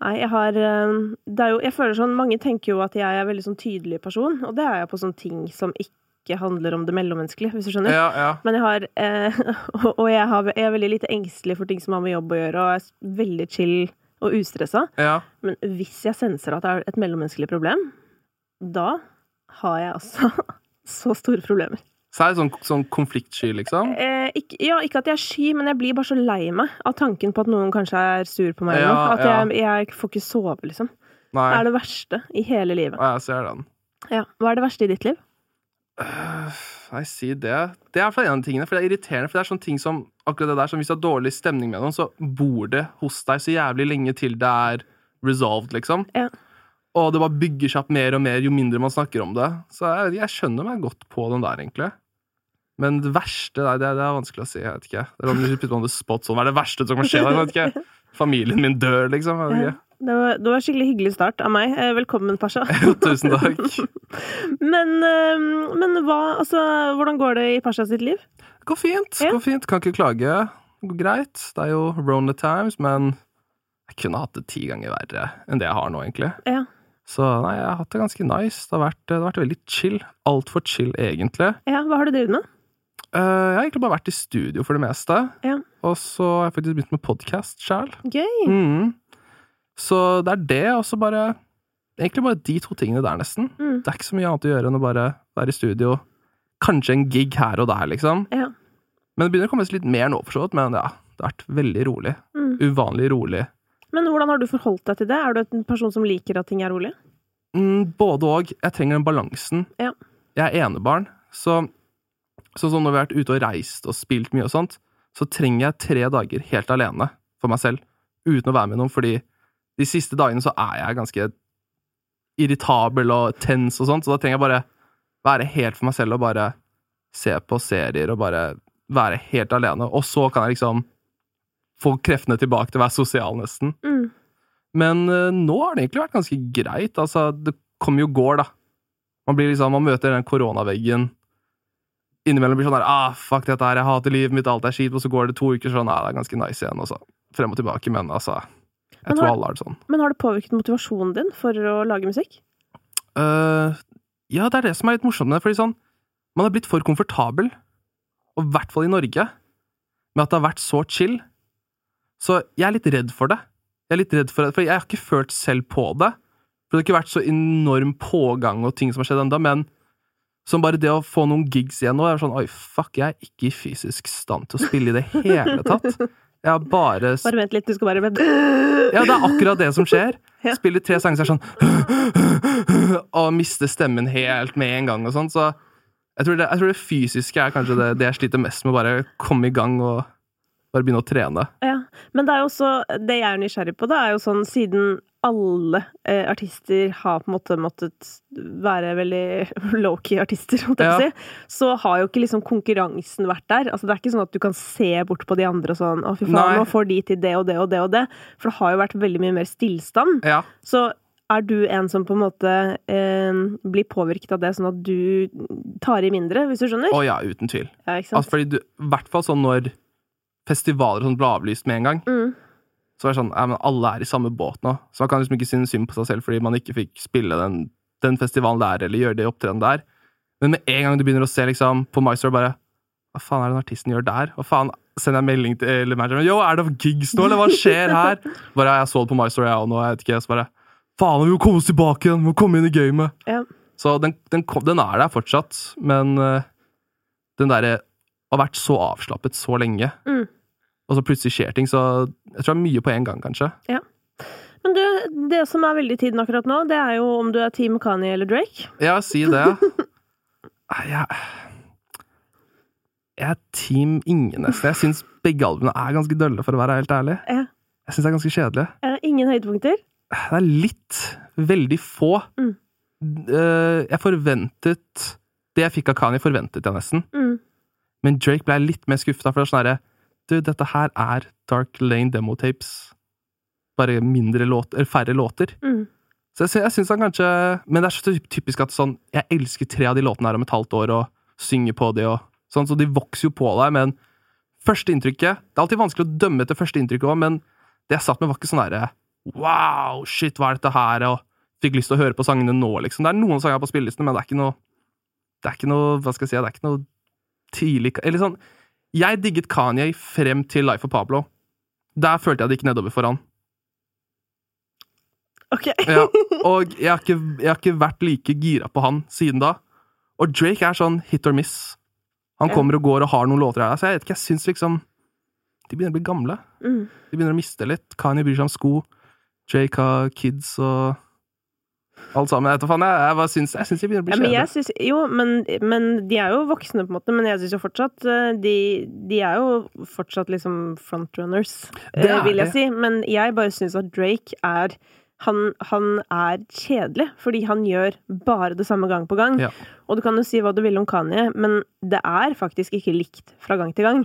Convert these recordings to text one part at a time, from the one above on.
Nei, jeg føler sånn, mange tenker jo at jeg er veldig sånn tydelig person, og det er jeg på sånne ting som ikke handler om det mellommenneskelige, hvis du skjønner. Ja. Men jeg er veldig lite engstelig for ting som har med jobb å gjøre, og er veldig chill og ustressa. Ja. Men hvis jeg senser at det er et mellommenneskelig problem, da har jeg altså så store problemer. Så er det sånn konfliktsky, liksom? Ikke at jeg er sky, men jeg blir bare så lei meg av tanken på at noen kanskje er sur på meg. At jeg får ikke sove, liksom. Nei. Det er det verste i hele livet. Jeg ser den. Ja. Hva er det verste i ditt liv? Jeg sier det. Det er i hvert fall en av tingene, for det er irriterende, for det er sånne ting som, akkurat det der, som hvis du har dårlig stemning med noen, så bor det hos deg så jævlig lenge til det er resolved, liksom. Ja. Og det bare bygger seg opp mer og mer jo mindre man snakker om det. Så jeg skjønner meg godt på den der, egentlig. Men det verste, det er vanskelig å si, jeg vet ikke. Det er om du putter on the spot, sånn, hva er det verste som kan skje, jeg vet ikke. Familien min dør, liksom, jeg vet ikke. Det var en skikkelig hyggelig start av meg. Velkommen, Pasha. Tusen takk. Men hva, altså, hvordan går det i Pasha sitt liv? Det går fint, kan ikke klage. Det går greit, det er jo Rona times, men jeg kunne hatt det 10 ganger verre enn det jeg har nå, egentlig. Ja. Så nei, jeg har hatt det ganske nice. Det har vært veldig chill. Alt for chill, egentlig. Ja, hva har du drevet med? Jeg har egentlig bare vært i studio for det meste. Ja. Og så har jeg faktisk begynt med podcast selv. Gøy! Så det er det, og så egentlig bare de 2 tingene der nesten. Det er ikke så mye annet å gjøre enn å bare være i studio. Kanskje en gig her og der, liksom. Ja. Men det begynner å komme litt mer nå, for så vidt, men ja, det har vært veldig rolig. Uvanlig rolig. Men hvordan har du forholdt deg til det? Er du en person som liker at ting er rolig? Både og. Jeg trenger den balansen. Ja. Jeg er enebarn, så når vi har vært ute og reist og spilt mye og sånt, så trenger jeg 3 dager helt alene for meg selv, uten å være med noen, fordi de siste dagene så er jeg ganske irritabel og tens og sånt, så da trenger jeg bare være helt for meg selv og bare se på serier og bare være helt alene, og så kan jeg liksom få kreftene tilbake til å være sosial nesten. Men nå har det egentlig vært ganske greit, altså det kommer jo går da. Man møter den koronaveggen, innimellom blir sånn der, fuck dette her, jeg hater livet mitt, alt er skit, og så går det 2 uker sånn, det er ganske nice igjen, og så frem og tilbake, men altså, jeg tror alle har det sånn. Men har det påvirket motivasjonen din for å lage musikk? Ja, det er det som er litt morsomt med det, fordi sånn, man har blitt for komfortabel, og i hvert fall i Norge, med at det har vært så chill, så jeg er litt redd for det. For jeg har ikke følt selv på det, for det har ikke vært så enorm pågang og ting som har skjedd enda, men som bare det å få noen gigs igjen nå, er sånn, oi, fuck, jeg er ikke i fysisk stand til å spille i det hele tatt. Jeg har bare vent litt, du skal bare Ja, det er akkurat det som skjer. Spiller 3 sanger, så er sånn og mister stemmen helt med en gang og sånn, så jeg tror det fysiske er kanskje det jeg sliter mest med, bare komme i gang og bare begynne å trene. Ja, men det er jo også, det jeg er nysgjerrig på, det er jo sånn, siden alle artister har på en måte måttet være veldig low-key artister, så har jo ikke liksom konkurransen vært der. Altså det er ikke sånn at du kan se bort på de andre og sånn, fy faen, nå får de til det og det og det og det, for det har jo vært veldig mye mer stillstand. Ja. Så er du en som på en måte blir påvirket av det, sånn at du tar i mindre, hvis du skjønner? Ja, uten tvil. Ja, ikke sant? Altså fordi i hvert fall sånn når festivaler sånn ble avlyst med en gang, så er det sånn, men alle er i samme båt nå, så man kan liksom ikke synes synd på seg selv fordi man ikke fikk spille den festivalen der, eller gjøre det opptreden der. Men med en gang du begynner å se liksom på My Story bare, hva faen er det den artisten gjør der? Hva faen, sender jeg melding til manageren, jo, er det gigs nå, eller hva skjer her? Bare, jeg så det på My Story, og nå, jeg vet ikke, så bare, faen, vi må komme oss tilbake igjen, vi må komme inn i gamet. Ja. Så den er der fortsatt, men den der har vært så avslappet så lenge, og så plutselig skjer ting, så jeg tror det er mye på en gang, kanskje. Ja. Men du, det som er veldig i tiden akkurat nå, det er jo om du er Team Kanye eller Drake. Ja, si det. Jeg er Team ingen nesten. Jeg synes begge albumene er ganske dølle, for å være helt ærlig. Ja. Jeg synes det er ganske kjedelig. Ingen høydepunkter? Det er litt, veldig få. Jeg forventet, det jeg fikk av Kanye forventet jeg nesten. Men Drake ble litt mer skuffet, for det er sånn her, dette her er Dark Lane demo-tapes. Bare færre låter. Så jeg synes han kanskje, men det er så typisk at sånn, jeg elsker 3 av de låtene her om et halvt år, og synger på de, og sånn, så de vokser jo på deg, men første inntrykket, det er alltid vanskelig å dømme etter første inntrykket også, men det jeg satt med var ikke sånn her, wow, shit, hva dette her, og fikk lyst til å høre på sangene nå, liksom. Det noen sanger på spillelisten, men det ikke noe, hva skal jeg si, det ikke noe tidlig, eller sånn, jeg digget Kanye frem til Life of Pablo. Der følte jeg det gikk nedover for han. Ok. Ja, og jeg har ikke vært like gira på han siden da. Og Drake sånn hit or miss. Han kommer og går og har noen låter her. Så jeg vet ikke, jeg synes liksom de begynner å bli gamle. De begynner å miste litt. Kanye bryr seg om sko. Drake har kids og alt sammen. Jeg synes de begynner å bli kjede. Men de jo voksne på en måte, men jeg synes jo fortsatt de jo fortsatt liksom frontrunners, vil jeg si. Men jeg bare synes at Drake han kjedelig, fordi han gjør bare det samme gang på gang. Ja. Og du kan jo si hva du vil om Kanye, men det faktisk ikke likt fra gang til gang.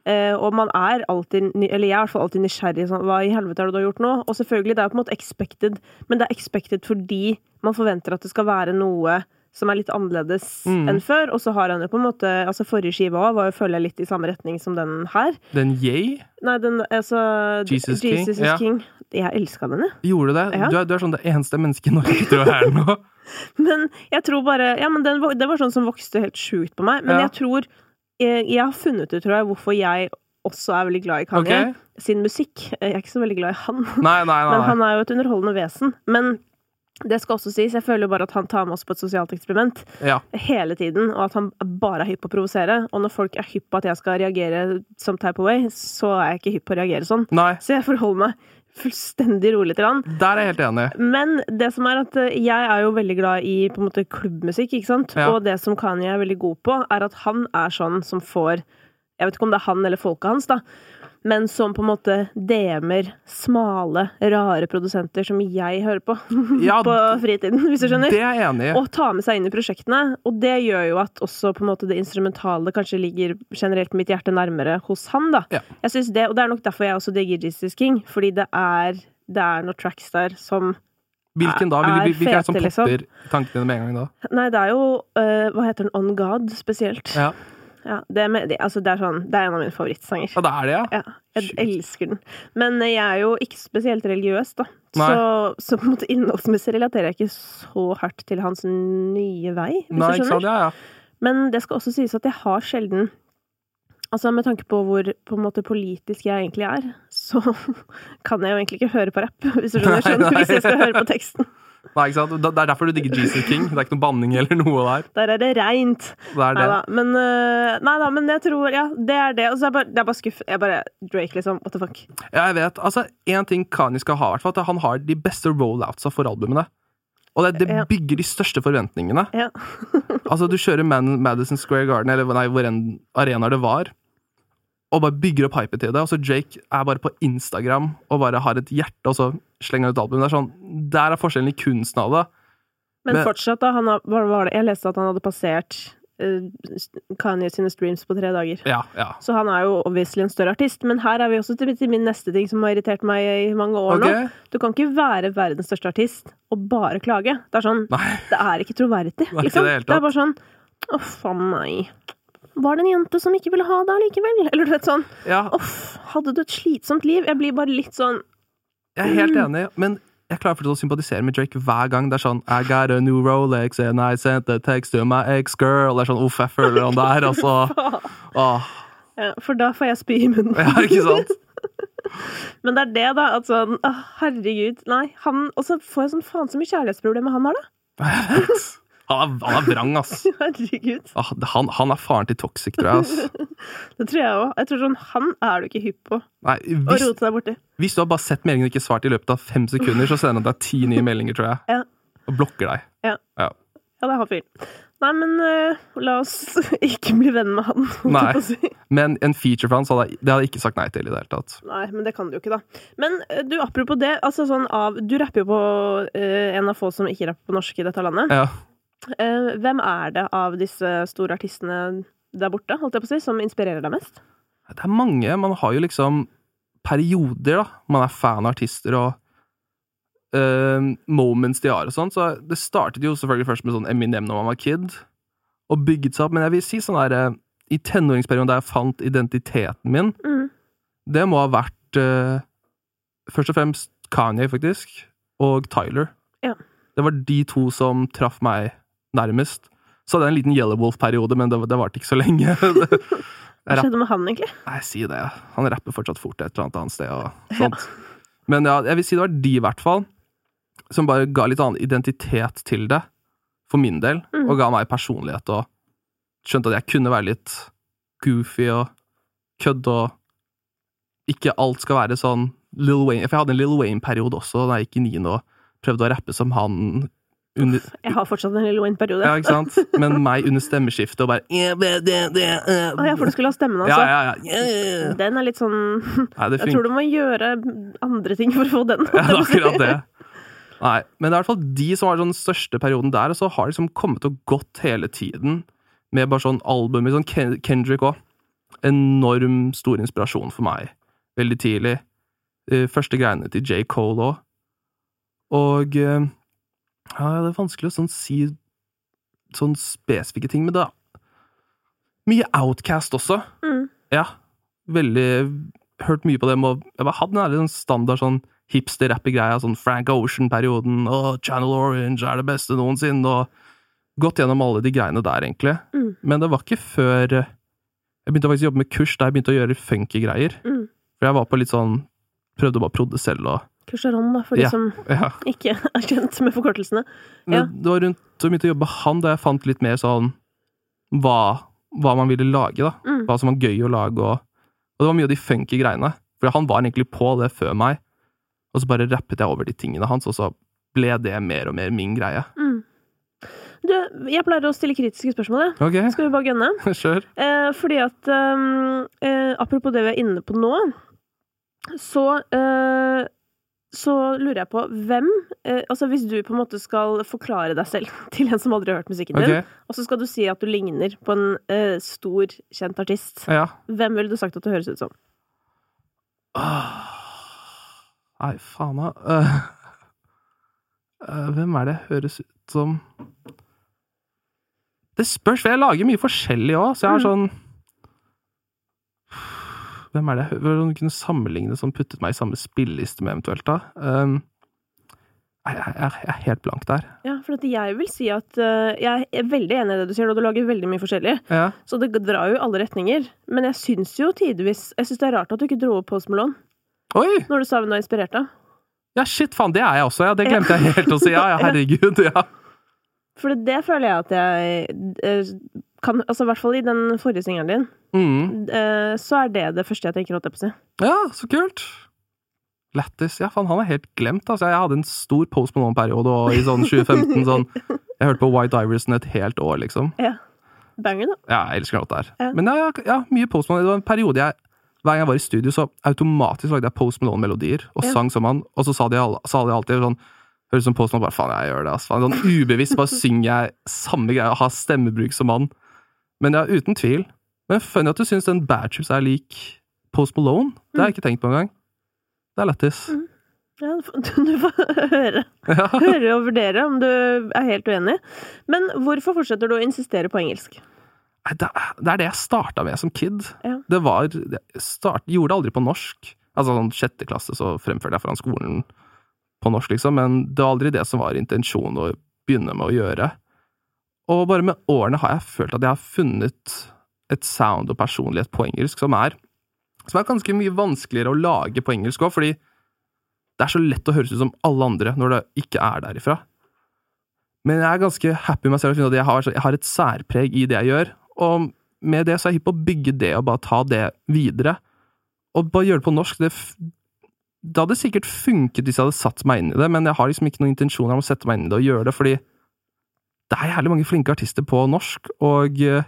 Og man alltid, eller jeg i hvert fall alltid nysgjerrig sånn, hva i helvete har du gjort nå? Og selvfølgelig, det på en måte expected, men det expected fordi man forventer at det skal være noe som litt annerledes enn før, og så har han jo på en måte, altså forrige skiva var jo følger litt i samme retning som den her. Den Yay? Nei, altså Jesus is King. Jeg elsket den, jeg. Gjorde du det? Ja. Du sånn det eneste mennesket i Norge til å høre nå. Men jeg tror bare, men det var sånn som vokste helt sjukt på meg, men jeg tror, jeg har funnet ut, tror jeg, hvorfor jeg også veldig glad i Kanye. Sin musikk. Jeg ikke så veldig glad i han. Nei. Men han jo et underholdende vesen. Men det skal også sies, jeg føler jo bare at han tar med oss på et sosialt eksperiment hele tiden, og at han bare hypp på å provosere. Og når folk hypp på at jeg skal reagere som type away, så jeg ikke hypp på å reagere sånn. Nei. Så jeg forholder meg fullstendig rolig til han. Der jeg helt enig. Men det som at jeg jo veldig glad i på en måte klubbmusikk, ikke sant? Ja. Og det som Kanye veldig god på, at han sånn som får, jeg vet ikke om det han eller folket hans da, men som på en måte DM-er smale, rare produsenter som jeg hører på på fritiden, hvis du skjønner. Det jeg enig i. Og ta med seg inn i prosjektene, og det gjør jo at også på en måte det instrumentale kanskje ligger generelt mitt hjerte nærmere hos han da. Ja. Jeg synes det, og det nok derfor jeg også digger Jesus King, fordi det noen tracks der som hvilken da? Hvilken som popper tankene med en gang da? Nei, det jo, hva heter den? On God, spesielt. Ja. Ja, det sånn, det en av mine favorittsanger. Og det det, ja? Ja, jeg elsker den. Men jeg jo ikke spesielt religiøs, da. Så på en måte innholdsmessig relaterer jeg ikke så hardt til hans nye vei, hvis du skjønner. Ikke sant, ja. Men det skal også sies at jeg har sjelden, altså med tanke på hvor på en måte politisk jeg egentlig så kan jeg jo egentlig ikke høre på rapp, hvis du skjønner, hvis jeg skal høre på teksten. Nei, ikke sant? Det derfor du digger Jesus King. Det ikke noe banning eller noe der. Der det rent. Det det. Neida, men jeg tror, det det. Og så det bare skuff. Drake liksom, what the fuck? Ja, jeg vet. Altså, en ting Kanye skal ha, i hvert fall, at han har de beste rolloutsa for albumene. Og det bygger de største forventningene. Ja. Altså, du kjører Madison Square Garden, eller hvor en arena det var, og bare bygger opp hypet til det, og så Drake bare på Instagram, og bare har et hjerte, og så slenger han ut album. Det sånn, der forskjellen i kunsten av det. Men fortsatt da, jeg leste at han hadde passert Kanye sine streams på 3 dager. Ja. Så han jo obviously en større artist, men her vi også til min neste ting som har irritert meg i mange år nå. Du kan ikke være verdens største artist og bare klage. Det sånn, det ikke troverdig. Liksom. Det bare sånn, faen nei. Var det en jente som ikke ville ha det likevel? Eller du vet sånn, hadde du et slitsomt liv? Jeg blir bare litt sånn... Jeg helt enig, men jeg klarer for å sympatisere med Drake hver gang. Det sånn, I got a new Rolex and I sent a text to my ex-girl. Det sånn, jeg føler han der, altså. Ja, for da får jeg spy i munnen. Ja, ikke sant? Men det det da, at sånn, herregud, nei, og så får jeg sånn faen så mye kjærlighetsproblem med han har da. Han vrang, ass. Herregud. Han faren til Toxic, tror jeg, ass. Det tror jeg også. Jeg tror sånn, han du ikke hypp på. Nei, å rote deg borti. Hvis du har bare sett meldingen og ikke svart i løpet av 5 sekunder, så sender han deg 10 nye meldinger, tror jeg. Ja. Og blokker deg. Ja, det han fyr. Nei, men la oss ikke bli venn med han. Nei, men en feature for han, det hadde jeg ikke sagt nei til i det hele tatt. Nei, men det kan du jo ikke da. Men du, apropos det, altså sånn du rapper jo på en av få som ikke rapper på norsk i dette landet. Ja. Hvem det av disse store artistene der borte, holdt jeg på å si, som inspirerer deg mest? Det mange. Man har jo liksom perioder, da. Man fan av artister og moments de har og sånt. Så det startet jo selvfølgelig først med sånn Eminem når man var kid, og bygget seg opp. Men jeg vil si sånn der, i tenåringsperioden der jeg fant identiteten min, det må ha vært først og fremst Kanye, faktisk, og Tyler. Ja. Det var de to som traff meg nærmest. Så hadde jeg en liten Yellow Wolf-periode, men det varte ikke så lenge. Hva skjedde med han, egentlig? Nei, si det. Han rapper fortsatt fort et eller annet sted og sånt. Men ja, jeg vil si det var de i hvert fall, som bare ga litt annen identitet til det, for min del, og ga meg personlighet, og skjønte at jeg kunne være litt goofy og kødd, og ikke alt skal være sånn Lil Wayne. For jeg hadde en Lil Wayne-periode også, da jeg gikk i 9. og prøvde å rappe som han jeg har fortsatt en Lil Wayne-periode. Ja, ikke sant? Men meg under stemmeskiftet og bare ja, for du skulle ha stemmen, altså. Ja. Den er litt sånn Nei, jeg tror du må gjøre andre ting for å få den. Ja, det er akkurat det. Nei, men det er i hvert fall de som var den største perioden der, og så har de liksom kommet og gått hele tiden med bare sånn album, sånn Kendrick også. Enorm stor inspirasjon for meg. Veldig tidlig. Første greiene til J. Cole også. Og ja, det er vanskelig å sånn si sånn spesifikke ting, men det er mye Outkast også. Ja, veldig hørt mye på dem, og jeg bare hadde en sånn standard sånn hipster-rapper-greia, sånn Frank Ocean-perioden, og Channel Orange er det beste noensinne, og gått gjennom alle de greiene der, egentlig. Men det var ikke før jeg begynte faktisk å jobbe med kurs, der jeg begynte å gjøre funky greier. For jeg var på litt sånn, prøvde å bare prodde selv, og Kursaron, da, for de som ikke er kjent med forkortelsene. Ja. Det var rundt så mye til å jobbe han, da jeg fant litt mer sånn hva man ville lage, da. Hva som var gøy å lage, og det var mye av de funky greiene. For han var egentlig på det før meg, og så bare rappet jeg over de tingene hans, og så ble det mer og mer min greie. Du, jeg pleier å stille kritiske spørsmål, Ok. Skal vi bare gønne? Kjør. Fordi at apropos det vi er inne på nå, så lurer jeg på hvem, altså hvis du på en måte skal forklare deg selv til en som aldri har hørt musikken din, og så skal du si at du ligner på en stor, kjent artist, hvem ville du sagt at du høres ut som? Nei, faen da. Hvem er det høres ut som? Det spørs, for jeg lager mye forskjellig også, så jeg har sånn hvem er det? Hvordan kunne sammenligne som puttet meg i samme spilleliste med eventuelt da? Jeg er helt blank der. Ja, for at jeg vil si at jeg er veldig enig i det du sier, og du lager veldig mye forskjellig. Så det drar jo i alle retninger. Men jeg synes jo tidvis, jeg synes det er rart at du ikke dro opp Post Malone. Oi! Når du sa hvem du er inspirert av. Ja, shit, faen, det er jeg også. Ja, det glemte jeg helt å si. Ja, herregud, ja. For det føler jeg at jeg kan, altså i hvert fall i den forrige singelen din, så er det første jeg tenker å si. Ja, så kult. Lættis. Ja, faen, han er helt glemt, altså. Jeg hadde en stor Post Malone-periode, og i sånn 2015, sånn, jeg hørte på White Iverson et helt år, liksom. Ja. Banger, da. Ja, jeg elsker noe der. Ja. Men ja, mye Post Malone. Det var en periode hver gang jeg var i studio, så automatisk lagde jeg Post Malone-melodier, og sang som han, og så sa de alltid sånn, høres som Post Malone, bare faen, jeg gjør det, altså. Sånn ubevisst bare synger jeg samme greie, og har stemmebruk som han. Men ja, uten tvil. Men funny at du synes den Bad Trips er lik Post Malone. Det har jeg ikke tenkt på engang. Det er lættis. Ja, du får høre og vurdere om du er helt uenig. Men hvorfor fortsetter du å insistere på engelsk? Det er det jeg startet med som kid. Ja. Gjorde det aldri på norsk. Altså sånn 6. klasse så fremførte jeg foran skolen på norsk, liksom. Men det var aldri det som var intensjonen å begynne med å gjøre. Og bare med årene har jeg følt at jeg har funnet et sound og personlighet på engelsk som er ganske mye vanskeligere å lage på engelsk også, fordi det er så lett å høres ut som alle andre når det ikke er derifra. Men jeg er ganske happy med meg selv å finne at jeg har et særpreg i det jeg gjør, og med det så er jeg hypp på å bygge det og bare ta det videre. Og bare gjøre det på norsk, det hadde sikkert funket hvis jeg hadde satt meg inn i det, men jeg har liksom ikke noen intensjoner om å sette meg inn i det og gjøre det, fordi det er jævlig mange flinke artister på norsk, og jeg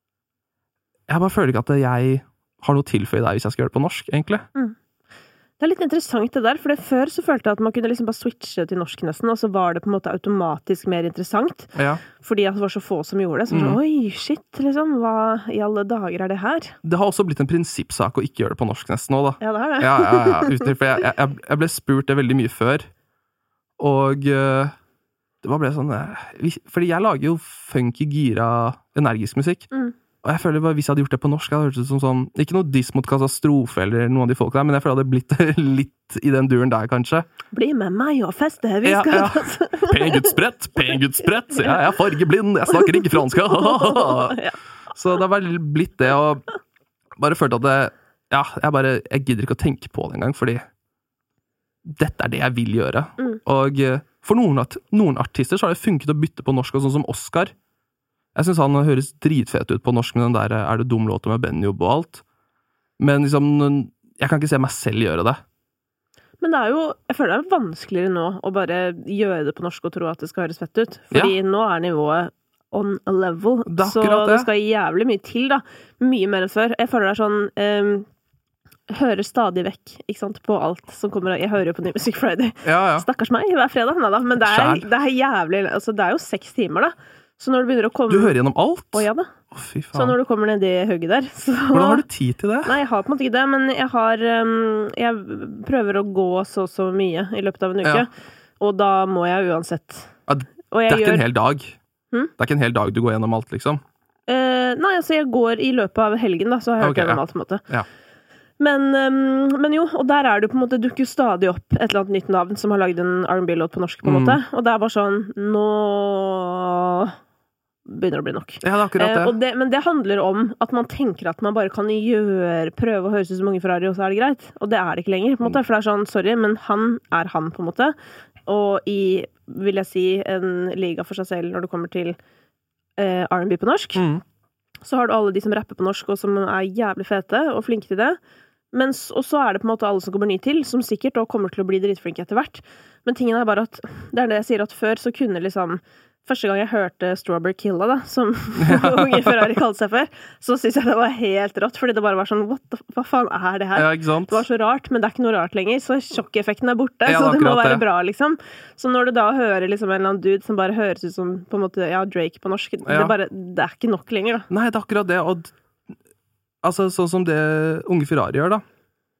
bare føler ikke at jeg har noe tilføye der hvis jeg skal gjøre det på norsk, egentlig. Det er litt interessant det der, for før så følte jeg at man kunne liksom bare switche til norsk nesten, og så var det på en måte automatisk mer interessant, fordi det var så få som gjorde det. Så sånn, oi, shit, liksom, hva i alle dager er det her? Det har også blitt en prinsippsak å ikke gjøre det på norsk nesten nå, da. Ja, det er det. Ja, for jeg ble spurt det veldig mye før, og det bare ble sånn, fordi jeg lager jo funky, gira, energisk musikk, Og jeg føler bare, hvis jeg hadde gjort det på norsk, hadde det hørtes ut som sånn, ikke noe diss mot katastrofe eller noen av de folkene der, men jeg føler det hadde blitt litt i den duren der, kanskje. Bli med meg og feste, vi skal... Ja. Pen gutt sprett, jeg er fargeblind, jeg snakker ikke fransk. Ja. Så det har bare blitt det, og bare følt at det, ja, jeg gidder ikke å tenke på det engang, fordi dette det jeg vil gjøre. Og for noen artister så har det funket å bytte på norsk, og sånn som Oscar. Jeg synes han høres dritfet ut på norsk med den der Er du dum-låten med Benjob og alt. Men liksom, jeg kan ikke se meg selv gjøre det. Men det jo, jeg føler det vanskeligere nå å bare gjøre det på norsk og tro at det skal høres fett ut. Fordi nå nivået on a level. Så det skal jævlig mye til da. Mye mer enn før. Jeg føler det sånn... hører stadig vekk, ikke sant, på alt som kommer. Jeg hører jo på Ny Music Friday. Stakkars meg, hver fredag. Men det jævlig... Altså, det jo 6 timer da. Så når du begynner å komme... Du hører gjennom alt? Å, ja da. Fy faen. Så når du kommer ned i hugget der, så... Hvordan har du tid til det? Nei, jeg har på en måte ikke det, men jeg prøver å gå så mye i løpet av en uke, og da må jeg uansett. Ja, det ikke en hel dag. Det ikke en hel dag du går gjennom alt, liksom? Nei, altså jeg går i løpet av helgen da, så har jeg hørt gjennom alt på en måte. Ja. Men jo, og der det på en måte, dukker stadig opp et eller annet nytt navn som har laget en R&B-låt på norsk på en måte, og det bare sånn, nå begynner å bli nok. Ja, det akkurat det. Men det handler om at man tenker at man bare kan prøve å høres ut som Unge Ferrari, og så det greit. Og det det ikke lenger, på en måte, for det sånn, sorry, men han han, på en måte. Og vil jeg si, en liga for seg selv når det kommer til R&B på norsk. Så har du alle de som rapper på norsk, og som jævlig fete, og flinke til det. Og så det på en måte alle som kommer ny til, som sikkert også kommer til å bli dritflinke etter hvert. Men tingen bare at, det det jeg sier, at før så kunne liksom, første gang jeg hørte Strawberry Killa da, som Unge Ferrari kalte seg før, så synes jeg det var helt rått, fordi det bare var sånn, hva faen det her? Ja, ikke sant? Det var så rart, men det ikke noe rart lenger, så sjokkeffekten borte, så det må være bra, liksom. Så når du da hører liksom en eller annen dude som bare høres ut som, på en måte, Drake på norsk, det ikke nok lenger, da. Nei, det akkurat det, og altså, sånn som det Unge Ferrari gjør, da,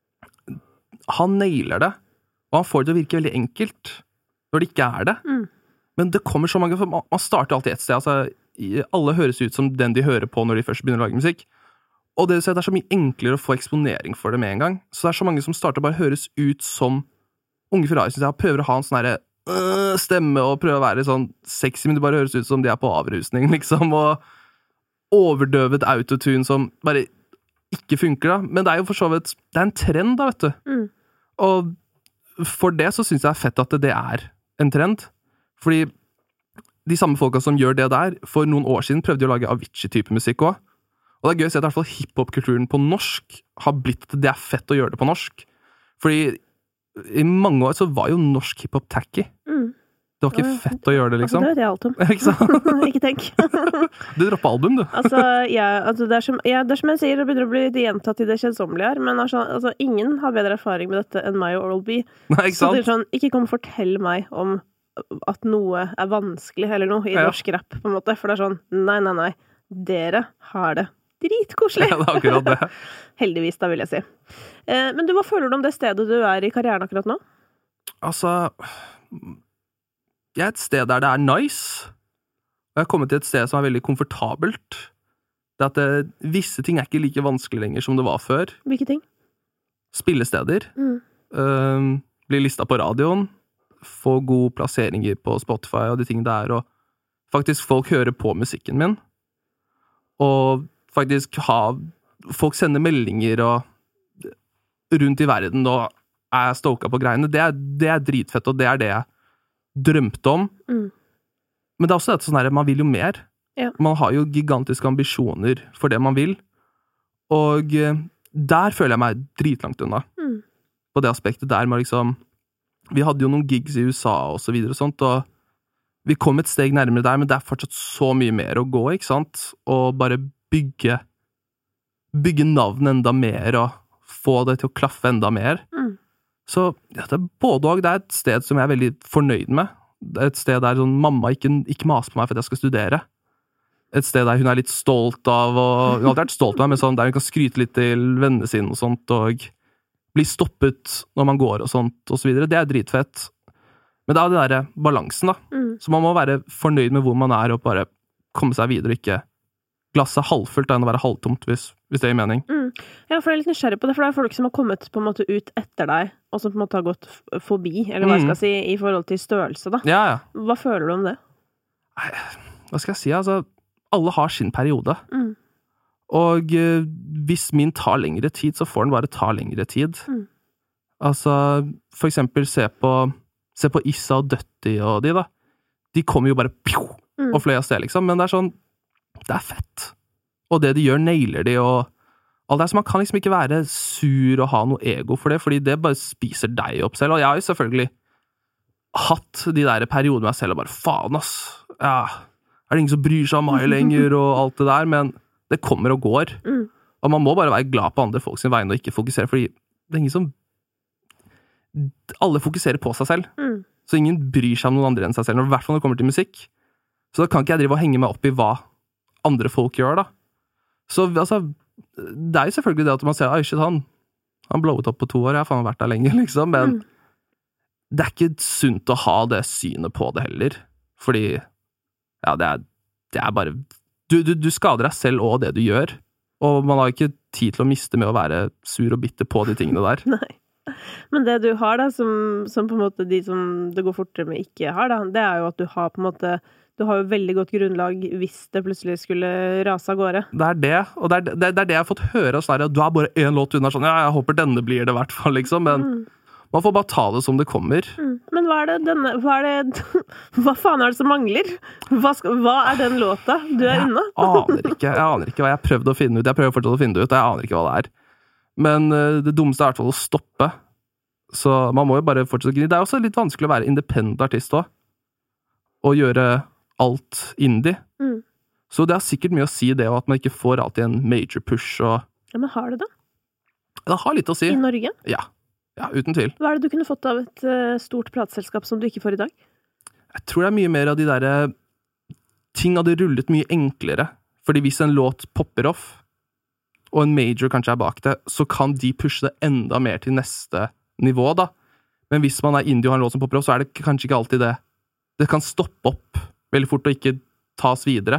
han nailer det, og han får det til å virke veldig enkelt, når det ikke det. Men det kommer så mange, for man starter alltid et sted, altså, alle høres ut som den de hører på når de først begynner å lage musikk, og det så mye enklere å få eksponering for det med en gang, så det så mange som starter bare høres ut som Unge Ferrari, synes jeg, prøver å ha en sånn her stemme, og prøver å være sånn sexy, men det bare høres ut som de på avrusning, liksom, og overdøvet autotune som bare ikke funker da, men det jo for så vidt, det en trend da, vet du, og for det så synes jeg fett at det en trend, fordi de samme folka som gjør det der, for noen år siden prøvde de å lage Avicii-type musikk også. Og det gøy å se at i hvert fall hiphop-kulturen på norsk har blitt at det fett å gjøre det på norsk. Fordi i mange år så var jo norsk hiphop tacky. Det var ikke fett å gjøre det, liksom. Altså, det vet jeg alt om. Ikke sant? Ikke tenk. Du dropper album, du. Altså, det som jeg sier, det begynner å bli gjentatt i det kjedsommelige her, men altså, ingen har bedre erfaring med dette enn meg og Oral-B. Nei, ikke sant? Så det sånn, ikke kom og fortell meg om at noe vanskelig eller noe i norsk rap, på en måte, for det sånn, nei, dere har det dritkoselig. Ja, det akkurat det. Heldigvis, da vil jeg si. Men hva føler du om det stedet du i karrieren akkurat nå? Altså, jeg et sted der det nice, og jeg har kommet til et sted som veldig komfortabelt. Det at visse ting ikke like vanskelig lenger som det var før. Hvilke ting? Spillesteder. Bli lista på radioen, få gode plasseringer på Spotify og de tingene der, og faktisk folk hører på musikken min, og faktisk folk sender meldinger og rundt i verden og stoka på greiene. Det dritfett, og det det jeg drømte om. Men det også dette sånn her, man vil jo mer. Ja. Man har jo gigantiske ambisjoner for det man vil, og der føler jeg meg dritlangt unna. På det aspektet der med liksom, vi hadde jo noen gigs i USA og så videre og sånt, og vi kom et steg nærmere der, men det fortsatt så mye mer å gå, ikke sant? Og bare bygge navn enda mer, og få det til å klaffe enda mer. Så ja, det både og, det et sted som jeg veldig fornøyd med. Det et sted der sånn, mamma ikke maser på meg for at jeg skal studere. Et sted der hun litt stolt av, og hun har alltid vært stolt av meg, men sånn, der hun kan skryte litt til vennene sine og sånt, og bli stoppet når man går og sånt, og så videre. Det dritfett. Men det det der balansen, da. Så man må være fornøyd med hvor man og bare komme seg videre, og ikke glasset halvfullt enn å være halvtomt, hvis det gir mening. Ja, for jeg er litt nysgjerrig på det, for det er folk som har kommet på en måte ut etter deg, og som på en måte har gått forbi, eller hva jeg skal si, i forhold til størrelse, da. Ja. Hva føler du om det? Hva skal jeg si, altså, alle har sin periode. Og hvis min tar lengre tid, så får den bare ta lengre tid. Altså, for eksempel se på Issa og Døtti og de da. De kommer jo bare og fløy av sted, liksom. Men det er sånn, det er fett. Og det de gjør, nailer de, og alt det. Så man kan liksom ikke være sur og ha noe ego for det, fordi det bare spiser deg opp selv. Og jeg har jo selvfølgelig hatt de der periodene med meg selv, og bare, faen ass, ja, er det ingen som bryr seg om meg lenger, og alt det der, men det kommer og går. Og man må bare være glad på andre folk sin vegne, og ikke fokusere, fordi det er ingen som alle fokuserer på seg selv. Så ingen bryr seg om noen andre enn seg selv, i hvert fall når det kommer til musikk. Så da kan ikke jeg drive og henge meg opp i hva andre folk gjør, da. Så altså, det er jo selvfølgelig det at man ser, oi shit, han blowet opp på 2 år, jeg har faen vært der lenge, liksom, men det er ikke sunt å ha det synet på det heller. Fordi, ja, det er bare, du skader deg selv og det du gjør, og man har ikke tid til å miste med å være sur og bitter på de tingene der. Nei. Men det du har da, som på en måte de som det går fortere med ikke har da, det er jo at du har på en måte, du har jo veldig godt grunnlag hvis det plutselig skulle rase av gårde. Det er det, og det er det jeg har fått høre, sånn, du har bare en låt unna, sånn, ja, jeg håper denne blir det i hvert fall, liksom, men man får bare ta det som det kommer. Men hva faen er det som mangler? Hva er den låta du er unna? Jeg aner ikke hva jeg har prøvd å finne ut, jeg prøver fortsatt å finne det ut, og jeg aner ikke hva det er. Men det dummeste er i hvert fall å stoppe. Så man må jo bare fortsette å gni. Det er også litt vanskelig å være independent artist også. Og gjøre alt indie. Så det har sikkert mye å si det, og at man ikke får alltid en major push. Ja, men har det da? Det har litt å si. I Norge? Ja, uten tvil. Hva er det du kunne fått av et stort plateselskap som du ikke får i dag? Jeg tror det er mye mer av de der ting hadde rullet mye enklere. Fordi hvis en låt popper off, og en major kanskje er bak det, så kan de pushe det enda mer til neste nivå, da. Men hvis man er indie og har en låt som popper opp, så er det kanskje ikke alltid det. Det kan stoppe opp veldig fort og ikke tas videre.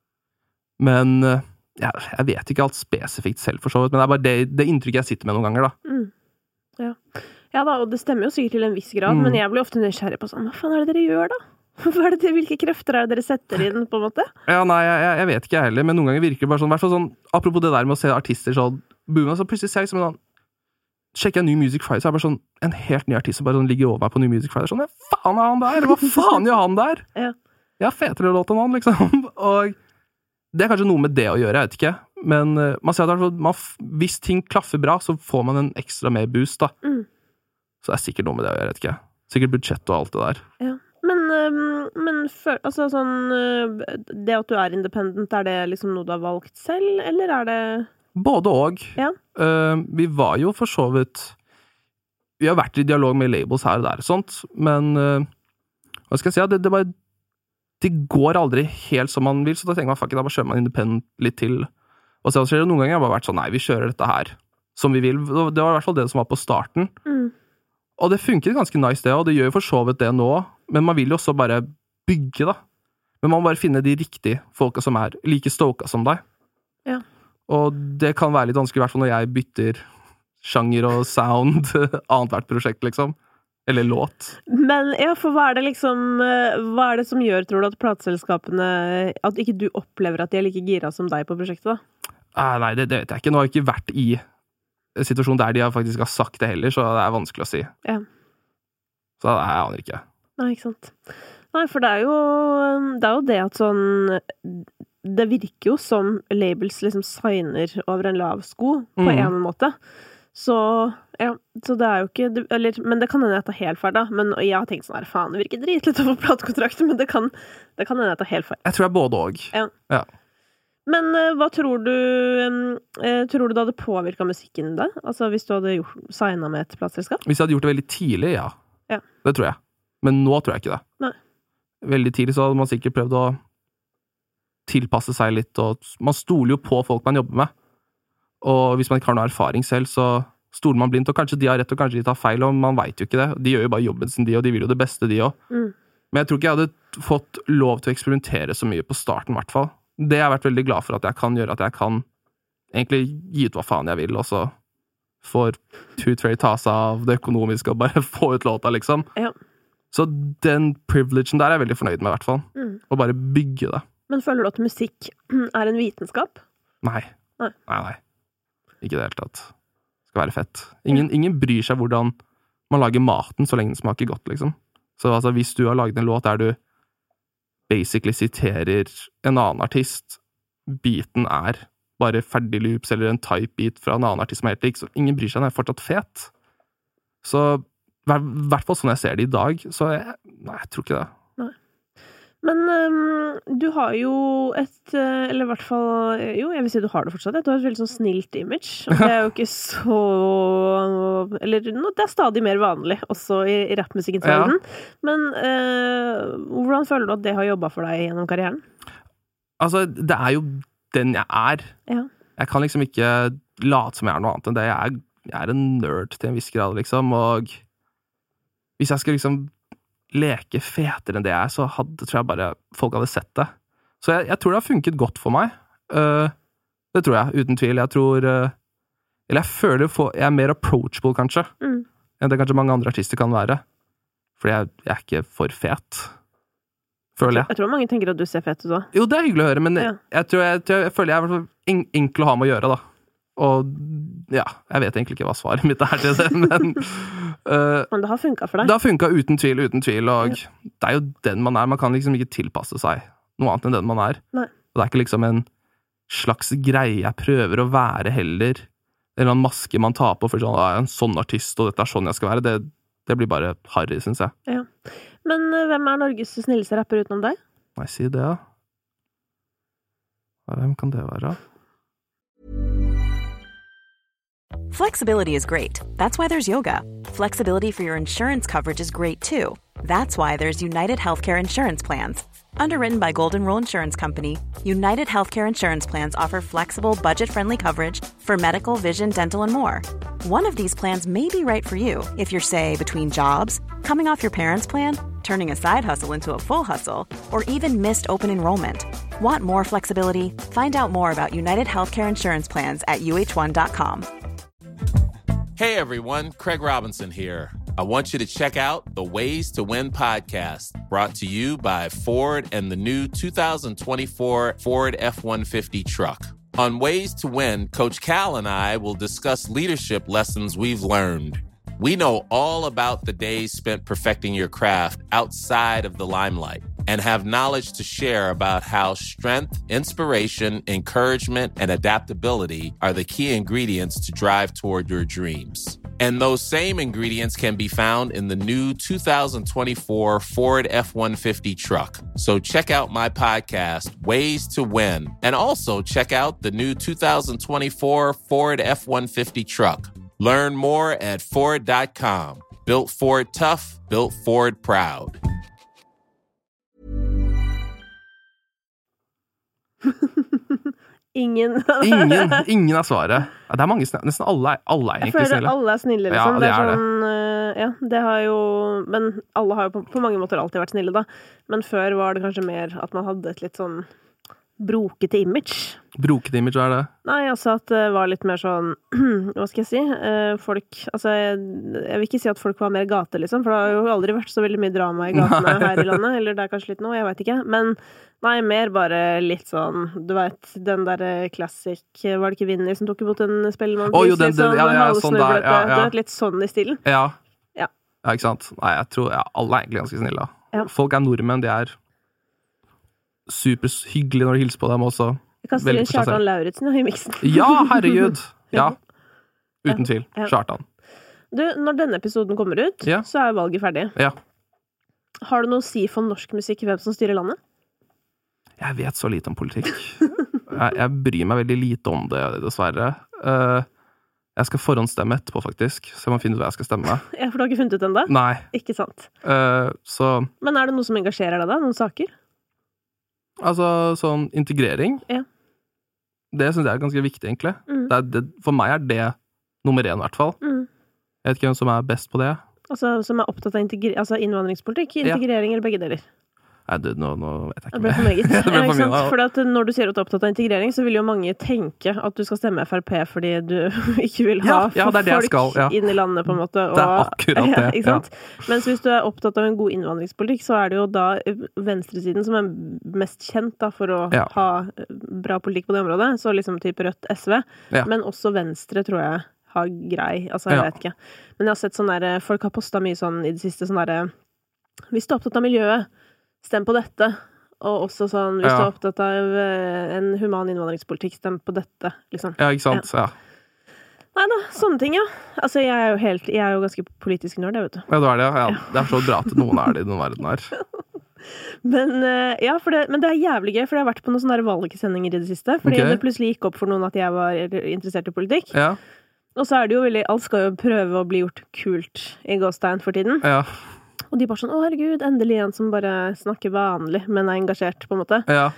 Men jeg vet ikke alt spesifikt selv for så vidt, men det er bare det inntrykket jeg sitter med noen ganger, da. Ja da, og det stemmer jo sikkert til en viss grad, men jeg blir ofte nysgjerrig på sånn, hva faen er det dere gjør da? Hvilke krefter er det dere setter inn, på en måte? Ja, nei, jeg vet ikke jeg heller, men noen ganger virker det bare sånn, i hvert fall sånn, apropos det der med å se artister sånn, boom, så plutselig ser jeg liksom sånn, sjekker jeg New Music Friday, så er det bare sånn, en helt ny artist som bare sånn, ligger over meg på New Music Friday, sånn, ja, faen er han der? Hva faen gjør han der? Jeg har fetere låt enn han, liksom, og det er kanskje noe med det å gjøre, jeg vet ikke, men man ser at hvis ting klaffer bra, så får man en ekstra mer boost, da. Så det er sikkert noe med det å gjøre, jeg vet ikke. Sikkert budsjett og alt det der. Ja. Men altså sånn, det at du er independent, er det liksom noe du har valgt selv, eller er det... Både og. Ja. Vi var jo for så vidt... Vi har vært i dialog med labels her og der og sånt, men hva skal jeg si? Det går aldri helt som man vil, så da tenker man, fuck it, da bare kjører man independent litt til. Og så skjer det noen ganger, jeg har bare vært sånn, nei, vi kjører dette her som vi vil. Det var i hvert fall det som var på starten. Og det funker ganske nice det, og det gjør jo for så vidt det nå, men man vil jo også bare bygge, da. Men man må bare finne de riktige folka som er like stoka som deg. Ja. Og det kan være litt vanskelig, i hvert fall når jeg bytter sjanger og sound annet hvert prosjekt, liksom. Eller låt. Men ja, for hva er det som gjør, tror du, at plateselskapene, at ikke du opplever at de er like gira som deg på prosjektet, da? Nei, det vet jeg ikke. Nå har jeg ikke vært i situasjon der de faktisk har sagt det heller, så det er vanskelig å si. Ja. Så jeg aner ikke. Nei, ikke sant. Nei, for det er jo det at sånn, det virker jo som labels liksom signer over en lav sko, på en måte. Så, ja, så det er jo ikke, men det kan hende jeg tar helt feil da, men jeg har tenkt sånn her, faen, det virker dritlitt å få platekontrakter, men det kan hende jeg tar helt feil. Jeg tror jeg både og. Ja. Men hva tror du det hadde påvirket musikken da? Altså hvis du hadde signet med et plateselskap? Hvis jeg hadde gjort det veldig tidlig, ja. Det tror jeg. Men nå tror jeg ikke det. Nei. Veldig tidlig så hadde man sikkert prøvd å tilpasse seg litt, og man stoler jo på folk man jobber med. Og hvis man ikke har noe erfaring selv, så stoler man blindt, og kanskje de har rett, og kanskje de tar feil, og man vet jo ikke det. De gjør jo bare jobben sin, og de vil jo det beste, de også. Men jeg tror ikke jeg hadde fått lov til å eksperimentere så mye på starten, i hvert fall. det har jeg vært veldig glad for at jeg kan gjøre, at jeg kan egentlig gi ut hva faen jeg vil, og så får Tooth Fairy ta seg av det økonomiske og bare få ut låta, liksom. Ja. Så den privilegen der er jeg veldig fornøyd med, i hvert fall. Å bare bygge det. Men føler du at musikk er en vitenskap? Nei. Ikke det helt tatt. Det skal være fett. Ingen bryr seg hvordan man lager maten så lenge den smaker godt, liksom. Så altså, hvis du har laget en låt der du basically siterer en annen artist, beaten er bare ferdig loops eller en type beat fra en annen artist som er helt lik, så ingen bryr seg, den er fortsatt fet. Så i hvert fall sånn jeg ser det i dag, så jeg tror ikke det. Nei. Men du har jo eller i hvert fall, jo, jeg vil si du har det fortsatt, du har et veldig sånn snilt image, og det er jo ikke så, eller det er stadig mer vanlig, også i rappmusikkens verden. Men hvordan føler du at det har jobbet for deg gjennom karrieren? Altså, det er jo den jeg er. Ja. Jeg kan liksom ikke late som jeg er noe annet enn det. Jeg er en nerd til en viss grad, liksom, og hvis jeg skal liksom leke fetere enn det jeg er, så tror jeg bare folk hadde sett det. Så jeg tror det har funket godt for meg. Det tror jeg, uten tvil. Jeg tror eller jeg føler jeg er mer approachable, kanskje, enn det kanskje mange andre artister kan være. Fordi jeg er ikke for fet, føler jeg. Jeg tror mange tenker at du ser fet ut da. Jo, det er hyggelig å høre, men jeg føler jeg er i hvert fall enkel å ha med å gjøre, da. Og ja, jeg vet egentlig ikke hva svaret mitt er til det, men det har funket for deg? Det har funket uten tvil, og det er jo den man er. Man kan liksom ikke tilpasse seg noe annet enn den man er. Nei. Og det er ikke liksom en slags greie jeg prøver å være heller, eller en maske man tar på for sånn, jeg er en sånn artist, og dette er sånn jeg skal være. Det blir bare harry, synes jeg. Ja. Men hvem er Norges snilleste rapper utenom deg? Nei, si det, ja. Hvem kan det være? Flexibility is great. That's why there's yoga. Flexibility for your insurance coverage is great too. That's why there's United Healthcare Insurance Plans. Underwritten by Golden Rule Insurance Company, United Healthcare Insurance Plans offer flexible, budget-friendly coverage for medical, vision, dental, and more. One of these plans may be right for you if you're, say, between jobs, coming off your parents' plan, turning a side hustle into a full hustle, or even missed open enrollment. Want more flexibility? Find out more about United Healthcare Insurance Plans at uh1.com. Hey everyone, Craig Robinson here. I want you to check out the Ways to Win podcast, brought to you by Ford and the new 2024 Ford F-150 truck. On Ways to Win, Coach Cal and I will discuss leadership lessons we've learned. We know all about the days spent perfecting your craft outside of the limelight and have knowledge to share about how strength, inspiration, encouragement, and adaptability are the key ingredients to drive toward your dreams. And those same ingredients can be found in the new 2024 Ford F-150 truck. So check out my podcast, Ways to Win, and also check out the new 2024 Ford F-150 truck. Learn more at Ford.com. Built Ford tough, built Ford proud. Ingen er svaret. Det er mange, nesten alle er egentlig snille. Jeg føler alle er snille, liksom. Ja, det er sånn, ja, det har jo, men alle har jo på mange måter alltid vært snille, da. Men før var det kanskje mer at man hadde et litt sånn brokete image. Brokete image, hva er det? Nei, altså at det var litt mer sånn, hva skal jeg si? Folk, altså jeg vil ikke si at folk var mer gate, liksom, for det har jo aldri vært så veldig mye drama i gatene her i landet, eller det er kanskje litt nå, jeg vet ikke, men nei, mer bare litt sånn, du vet, den der classic, var det ikke Vinny som tok imot en spellemann? Jo, den, ja, sånn der, ja. Du vet, litt sånn i stilen. Ja, ikke sant? Nei, jeg tror, alle er egentlig ganske snille. Ja. Folk er nordmenn, de er super hyggelig når du hilser på dem også. Jeg kan stille Kjartan Lauritsen i miksen. Ja, herregud! Ja, uten tvil. Kjartan. Du, når denne episoden kommer ut, så er valget ferdig. Ja. Har du noe å si for norsk musikk, hvem som styrer landet? Jeg vet så lite om politikk. Jeg bryr meg veldig lite om det, dessverre. Jeg skal forhåndsstemme etterpå, faktisk, så jeg må finne ut hva jeg skal stemme. Ja, for du har ikke funnet ut enda? Nei. Ikke sant. Så... Men er det noe som engasjerer deg da? Noen saker? Altså, sånn integrering. Ja. Det synes jeg er ganske viktig, egentlig. For meg er det nummer 1, i hvert fall. Jeg vet ikke hvem som er best på det. Altså, som er opptatt av innvandringspolitikk, integrering eller begge deler? Nei, nå vet jeg ikke. Det ble for meget. Det ble for mye, For at når du sier at du er opptatt av integrering, så vil jo mange tenke at du skal stemme FrP fordi du ikke vil ha folk inn i landet, på en måte. Det akkurat det. Ikke sant? Mens hvis du er opptatt av en god innvandringspolitikk, så er det jo da venstresiden som er mest kjent da, for å ha bra politikk på det området. Så liksom type Rødt, SV. Men også Venstre, tror jeg, har grei. Altså, jeg vet ikke. Men jeg har sett sånn der, folk har postet mye sånn i det siste, sånn der, hvis du er opptatt av miljøet, stem på dette. Og også sånn, hvis du er opptatt av en human innvandringspolitikk, stem på dette, liksom. Ja, ikke sant? Ja. Nei da, sånne ting, ja. Altså, jeg er jo ganske politisk nørd, vet du. Ja, du er det, ja. Det er så bra at noen er det i den verden her. Men det er jævlig gøy, for jeg har vært på noen sånne valgsendinger i det siste, fordi det plutselig gikk opp for noen at jeg var interessert i politikk. Ja. Og så er det jo veldig, alt skal jo prøve å bli gjort kult i gåstein for tiden. Ja. Og de bare sånn, å herregud, endelig en som bare snakker vanlig, men er engasjert, på en måte. Ja.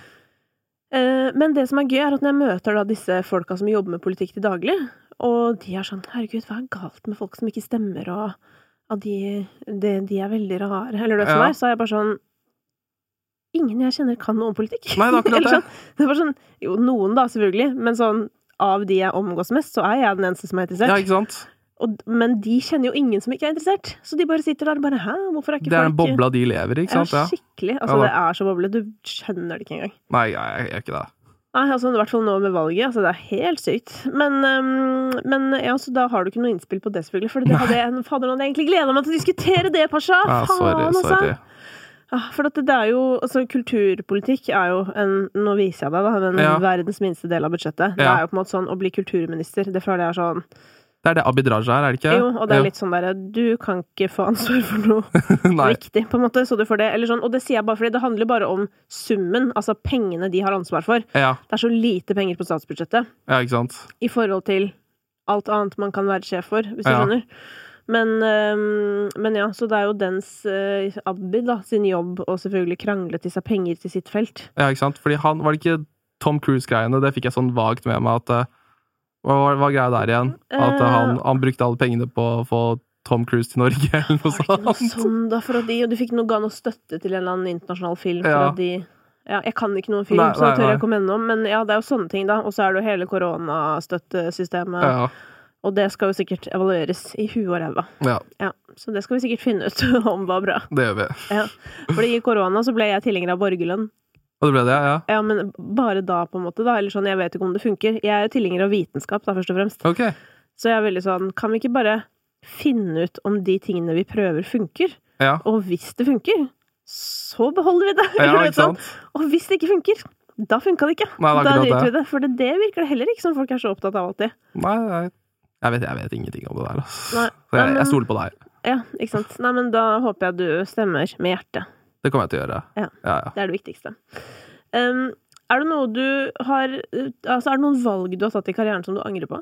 Men det som er gøy er at når jeg møter da disse folka som jobber med politikk til daglig, og de er sånn, herregud, hva er galt med folk som ikke stemmer, og de er veldig rare, eller det som er, så er jeg bare sånn, ingen jeg kjenner kan noe om politikk. Nei, det er akkurat det. Sånn, det er bare sånn, jo, noen da, selvfølgelig, men sånn, av de jeg omgås mest, så er jeg den eneste som er interessert. Ja, ikke sant? Men de kjenner jo ingen som ikke er interessert. Så de bare sitter der og bare, hæ, hvorfor er ikke folk... Det er en bobla de lever, ikke sant? Ja, skikkelig. Altså, det er så boble. Du skjønner det ikke engang. Nei, jeg er ikke det. Nei, altså, i hvert fall nå med valget. Altså, det er helt sykt. Men ja, så da har du ikke noe innspill på det, selvfølgelig. For det hadde jeg, fader, jeg egentlig gledet meg til å diskutere det, Pasha! Ja, sorry. For at det er jo, altså kulturpolitikk er jo nå viser jeg deg da, verdens minste del av budsjettet. Det er jo på en måte sånn, å bli kulturminister, det føler jeg er sånn... Det er det Abid Raja er det ikke? Jo, og det er litt sånn der, du kan ikke få ansvar for noe viktig, på en måte, så du får det, eller sånn, og det sier jeg bare fordi det handler bare om summen, altså pengene de har ansvar for. Ja. Det er så lite penger på statsbudsjettet. Ja, ikke sant? I forhold til alt annet man kan være sjef for, hvis du skjønner. Men ja, så det er jo dens Abid da, sin jobb, og selvfølgelig krangle til seg penger til sitt felt. Ja, ikke sant? Fordi var det ikke Tom Cruise-greiene, det fikk jeg sånn vagt med meg at hva var greia der igjen? At han brukte alle pengene på å få Tom Cruise til Norge, eller noe sånt. Var det ikke noe sånn da, for at du fikk ga noe støtte til en eller annen internasjonal film, for at jeg kan ikke noen film, så tør jeg komme innom, men ja, det er jo sånne ting da, og så er det jo hele koronastøttesystemet, og det skal jo sikkert evalueres i huet og ræva. Ja, så det skal vi sikkert finne ut om var bra. Det gjør vi. Ja, fordi i korona så ble jeg tilhenger av borgerlønn. Og det ble det, ja? Ja, men bare da, på en måte, da. Eller sånn, jeg vet ikke om det funker. Jeg er jo tilhenger av vitenskap, da, først og fremst. Ok. Så jeg er veldig sånn, kan vi ikke bare finne ut om de tingene vi prøver funker? Ja. Og hvis det funker, så beholder vi det. Ja, ikke sant? Og hvis det ikke funker, da funker det ikke. Nei, da driter vi det. For det virker det heller ikke som folk er så opptatt av alltid. Nei. Jeg vet ingenting om det der, altså. Så jeg stoler på deg. Ja, ikke sant. Nei, men da håper jeg du stemmer med hjertet. Det kommer jeg til å gjøre. Ja. Det er det viktigste. Er det noe du har... Altså, er det noen valg du har tatt i karrieren som du angrer på?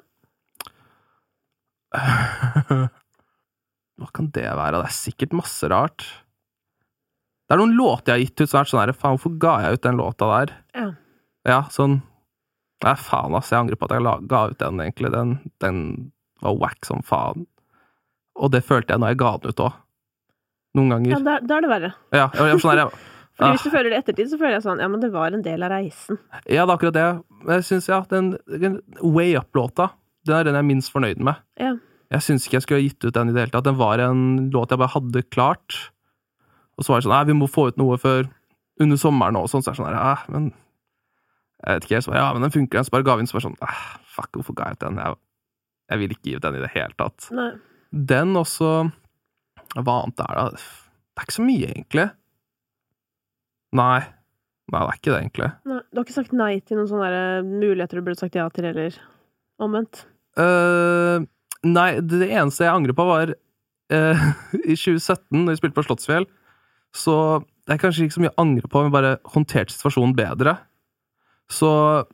Hva kan det være? Det er sikkert masse rart. Det er noen låter jeg har gitt ut sånn her, faen, hvorfor ga jeg ut den låta der? Ja. Ja, sånn... Nei, faen, altså, jeg angrer på at jeg ga ut den, egentlig. Den var wack som faen. Og det følte jeg når jeg ga den ut også. Noen ganger. Ja, da er det verre. Ja, jeg sånn her, Fordi hvis du føler det ettertid, så føler jeg sånn, ja, men det var en del av reisen. Ja, det er akkurat det. Jeg synes, den Way Up-låta, den er den jeg er minst fornøyd med. Ja. Jeg synes ikke jeg skulle ha gitt ut den i det hele tatt. Den var en låt jeg bare hadde klart. Og så var det sånn, vi må få ut noe før under sommeren og sånn, så er det sånn her, men jeg vet ikke, så bare, men den funker, så bare gav inn, så bare sånn, fuck, hvorfor ga jeg ut den? Jeg vil ikke gi ut den i det hele tatt. Nei. Den også... Hva annet er det? Det er ikke så mye, egentlig. Nei, det er ikke det, egentlig. Nei, du har ikke sagt nei til noen sånne muligheter du burde sagt ja til, eller omvendt? Nei, det eneste jeg angrer på var i 2017, når vi spilte på Slottsfjell, så det er kanskje ikke så mye å angre på, men bare håndtert situasjonen bedre. Så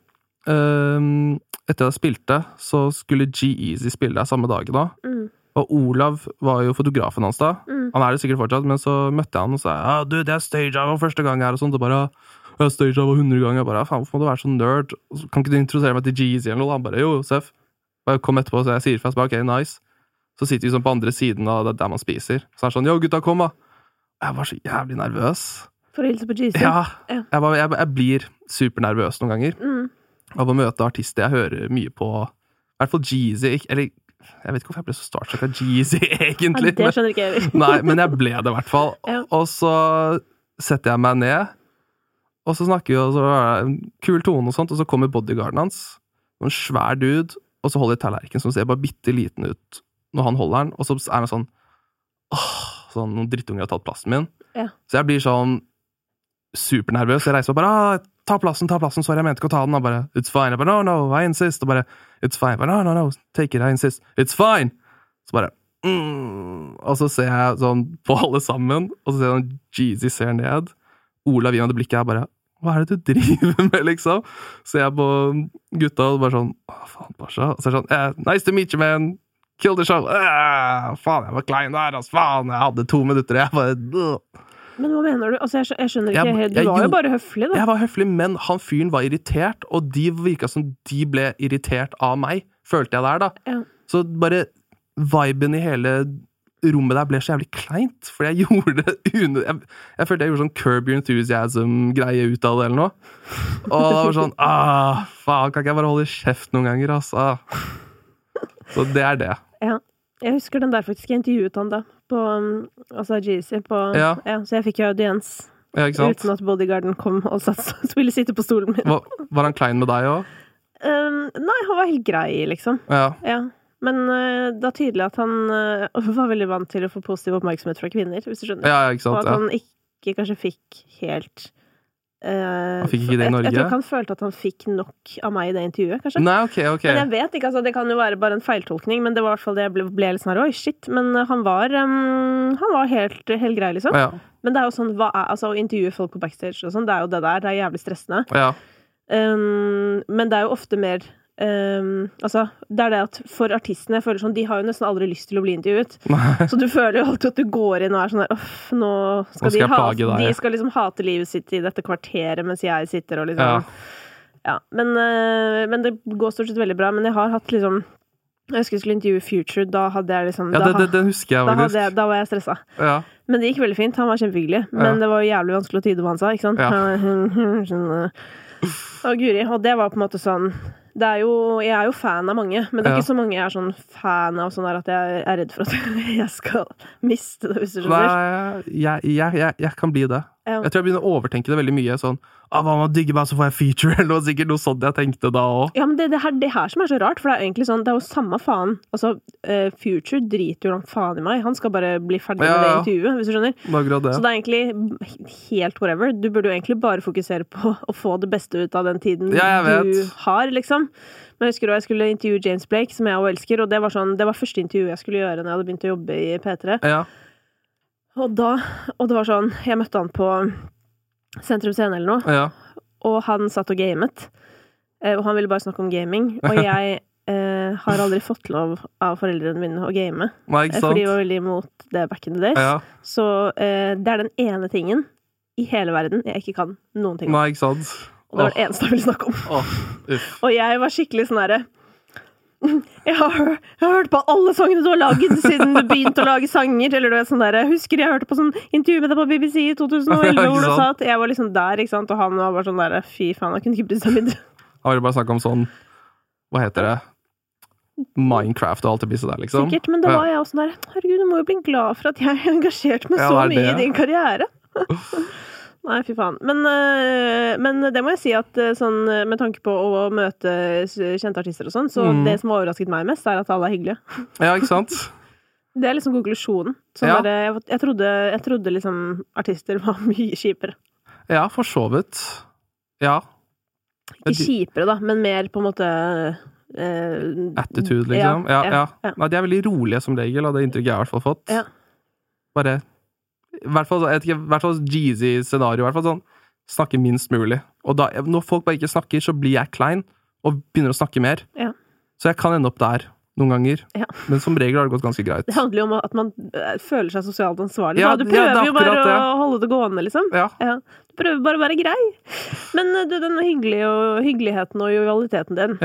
etter jeg spilte, så skulle G-Eazy spille der samme dagen da. Og Olav var jo fotografen hans da. Han er det sikkert fortsatt, men så møtte jeg han og sa, du, det er stage-av første gang her, og sånt, og bare, stage-av 100 ganger, jeg bare, faen, hvorfor må du være så nerd? Kan ikke du introdusere meg til G-Eazy eller noe? Han bare, jo, Seff. Bare kom etterpå, så jeg sier fast, bare, ok, nice. Så sitter vi sånn på andre siden av der man spiser. Så er han sånn, jo, gutta, kom da. Jeg var så jævlig nervøs. For å hilse på Jeezy. Ja, jeg blir supernervøs noen ganger av å møte artister jeg hører mye på. I hvert fall Jeezy, eller jeg vet ikke hvorfor jeg ble så starstruck av Jeezy egentlig. Det skjønner ikke jeg. Nei, men jeg ble det i hvert fall. Og så setter jeg meg ned, og så snakker vi, og så er det en kul tone og sånt, og så kommer bodyguarden hans, en svær dude, og så holder tallerken som ser bare bitte liten ut når han holder den, og så er han sånn, sånn noen drittunger har tatt plassen min. Så jeg blir sånn supernervøs. Jeg reiser og bare, ta plassen, sorry, jeg mente ikke å ta den. Og bare, it's fine. Jeg bare, no, I insist. Og bare, it's fine. Bare, no, take it, I insist. It's fine. Så bare, og så ser jeg sånn på alle sammen, og så ser jeg sånn Jeezy ser ned. Olav gir meg det blikket, jeg bare, hva er det du driver med, liksom? Så jeg på gutta, og bare sånn, faen, Pasha. Og så er det sånn, nice to meet you, man. Kill the show. Faen, jeg var klein der, altså. Faen, jeg hadde 2 minutter, jeg bare, Men hva mener du? Altså, jeg skjønner ikke helt. Du var jo bare høflig, da. Jeg var høflig, men han fyren var irritert, og de virket som de ble irritert av meg, følte jeg der, da. Så bare viben i hele rommet der ble så jævlig kleint, for jeg gjorde det jeg følte jeg gjorde sånn Curb Your Enthusiasm-greie ut av det, eller noe. Og det var sånn, faen, kan ikke jeg bare holde kjeft noen ganger, altså. Så det er det. Ja. Jeg husker den der faktisk, jeg intervjuet han da, på, altså Jeezy, så jeg fikk jo audiens, uten at bodyguarden kom og ville sitte på stolen min. Var han klein med deg også? Nei, han var helt grei, liksom. Ja. Men det er tydelig at han var veldig vant til å få positiv oppmerksomhet fra kvinner, hvis du skjønner. Ja, ikke sant, og at han ikke kanskje fikk helt... han fikk ikke det i Norge? Jeg tror ikke han følte at han fikk nok av meg i det intervjuet, kanskje. Nei, ok. Men jeg vet ikke, altså, det kan jo være bare en feiltolkning, men det var i hvert fall det jeg ble litt sånn her, oi, shit, men han var helt grei, liksom. Ja. Men det er jo sånn, altså, å intervjue folk på backstage og sånn, det er jo det der, det er jævlig stressende. Ja. Men det er jo ofte mer altså, det er det at for artistene, jeg føler sånn, de har jo nesten aldri lyst til å bli intervjuet. Så du føler jo alltid at du går inn og er sånn der, nå skal de skal liksom hate livet sitt i dette kvarteret mens jeg sitter og liksom men det går stort sett veldig bra, men jeg har hatt liksom, jeg husker jeg skulle intervjue Future, da hadde jeg liksom den husker jeg faktisk. Da var jeg stresset. Men det gikk veldig fint, han var kjempehyggelig, men det var jævlig vanskelig å tyde hva han sa, ikke sant? Og Guri, og det var på en måte sånn, jeg er jo fan av mange, men det er ikke så mange jeg er sånn fan av sånn at jeg er redd for at jeg skal miste det, hvis du skjønner. Jeg kan bli det. Jeg tror jeg begynner å overtenke det veldig mye, sånn, hva man digger meg, så får jeg feature, eller noe, sikkert noe sånt jeg tenkte da også. Ja, men det her som er så rart, for det er egentlig sånn, det er jo samme faen, altså, Future driter jo langt faen i meg, han skal bare bli ferdig med det intervjuet, hvis du skjønner. Så det er egentlig helt whatever, du burde jo egentlig bare fokusere på å få det beste ut av den tiden du har, liksom. Men jeg husker også, jeg skulle intervjue James Blake, som jeg også elsker, og det var første intervju jeg skulle gjøre når jeg hadde begynt å jobbe i P3. Og det var sånn, jeg møtte han på Sentrum Scene eller noe, og han satt og gamet, og han ville bare snakke om gaming, og jeg har aldri fått lov av foreldrene mine å game, for de var veldig imot det back in the days. Så det er den ene tingen i hele verden jeg ikke kan noen ting om. Nei, ikke sant? Og det var det eneste jeg ville snakke om. Og jeg var skikkelig sånn her, jeg har hørt på alle sangene du har laget siden du begynte å lage sanger, eller du vet sånn der, jeg husker jeg hørte på sånn intervju med deg på BBC i 2011, hvor du sa at jeg var liksom der, ikke sant, og han var bare sånn der, fy faen, han kunne ikke bry seg mindre. Han ville bare snakke om sånn, hva heter det? Minecraft og alt det bisse der, liksom. Sikkert, men da var jeg også der, herregud, du må jo bli glad for at jeg har engasjert meg så mye i din karriere. Nei, fy faen. Men det må jeg si at sånn, med tanke på å møte kjente artister og sånn, så det som har overrasket meg mest er at alle er hyggelige. Ja, ikke sant? Det er liksom konklusjonen. Sånn jeg trodde liksom artister var mye kjipere. Ja, for så vidt. Ja. Ikke kjipere da, men mer på en måte attitude, liksom. Ja. Nei, de er veldig rolige som regel, og det inntrykket jeg har i hvert fall fått. Bare i hvert fall Jeezy-scenario, i hvert fall sånn, snakke minst mulig. Og da, når folk bare ikke snakker, så blir jeg klein, og begynner å snakke mer. Så jeg kan ende opp der noen ganger. Men som regel har det gått ganske greit. Det handler jo om at man føler seg sosialt ansvarlig. Du prøver jo bare å holde det gående, liksom. Du prøver bare å være grei. Men den hyggeligheten og jovialiteten din,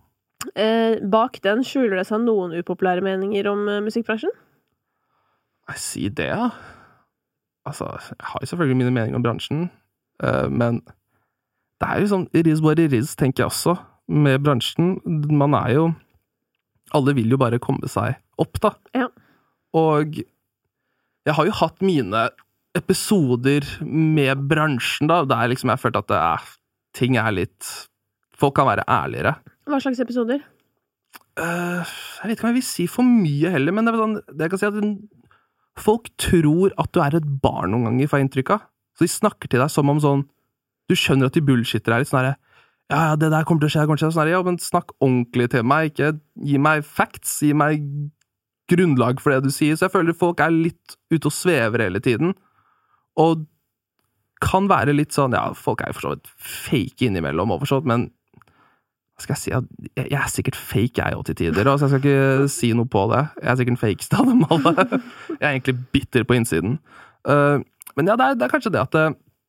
bak den skjuler det seg noen upopulære meninger om musikkbransjen? Jeg sier det, ja. Altså, jeg har jo selvfølgelig mine meninger om bransjen, men det jo sånn, it is what it is, tenker jeg også, med bransjen. Man jo alle vil jo bare komme seg opp, da. Ja. Og jeg har jo hatt mine episoder med bransjen, da, der liksom jeg har følt at ting litt... Folk kan være ærligere. Hva slags episoder? Jeg vet ikke om jeg vil si for mye heller, men sånn, jeg kan si at folk tror at du et barn noen ganger, får jeg inntrykk av. Så de snakker til deg som om sånn, du skjønner at de bullshitter litt sånn her, ja, det der kommer til å skje, sånn her, ja, men snakk ordentlig til meg, ikke gi meg facts, gi meg grunnlag for det du sier, så jeg føler folk litt ute og svever hele tiden, og kan være litt sånn, ja, folk jo for så vidt fake innimellom, oversått, men skal jeg si, jeg sikkert fake jeg også til tider, så jeg skal ikke si noe på det. Jeg sikkert en fakeste av dem alle. Jeg egentlig bitter på innsiden. Men ja, det kanskje det at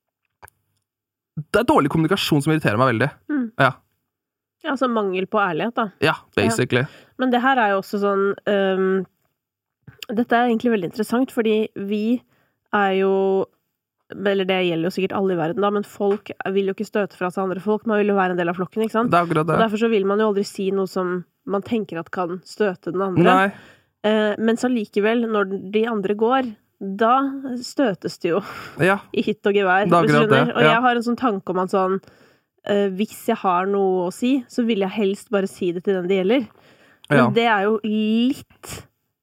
det dårlig kommunikasjon som irriterer meg veldig. Ja. Ja, altså mangel på ærlighet, da. Ja, basically. Ja. Men det her jo også sånn, dette egentlig veldig interessant, fordi vi jo eller det gjelder jo sikkert alle i verden da, men folk vil jo ikke støte fra seg andre folk, man vil jo være en del av flokken, ikke sant? Det akkurat det. Og derfor så vil man jo aldri si noe som man tenker at kan støte den andre. Nei. Men så likevel, når de andre går, da støtes det jo i hytt og gevær. Det akkurat det. Og jeg har en sånn tanke om at sånn, hvis jeg har noe å si, så vil jeg helst bare si det til den det gjelder. Men det jo litt,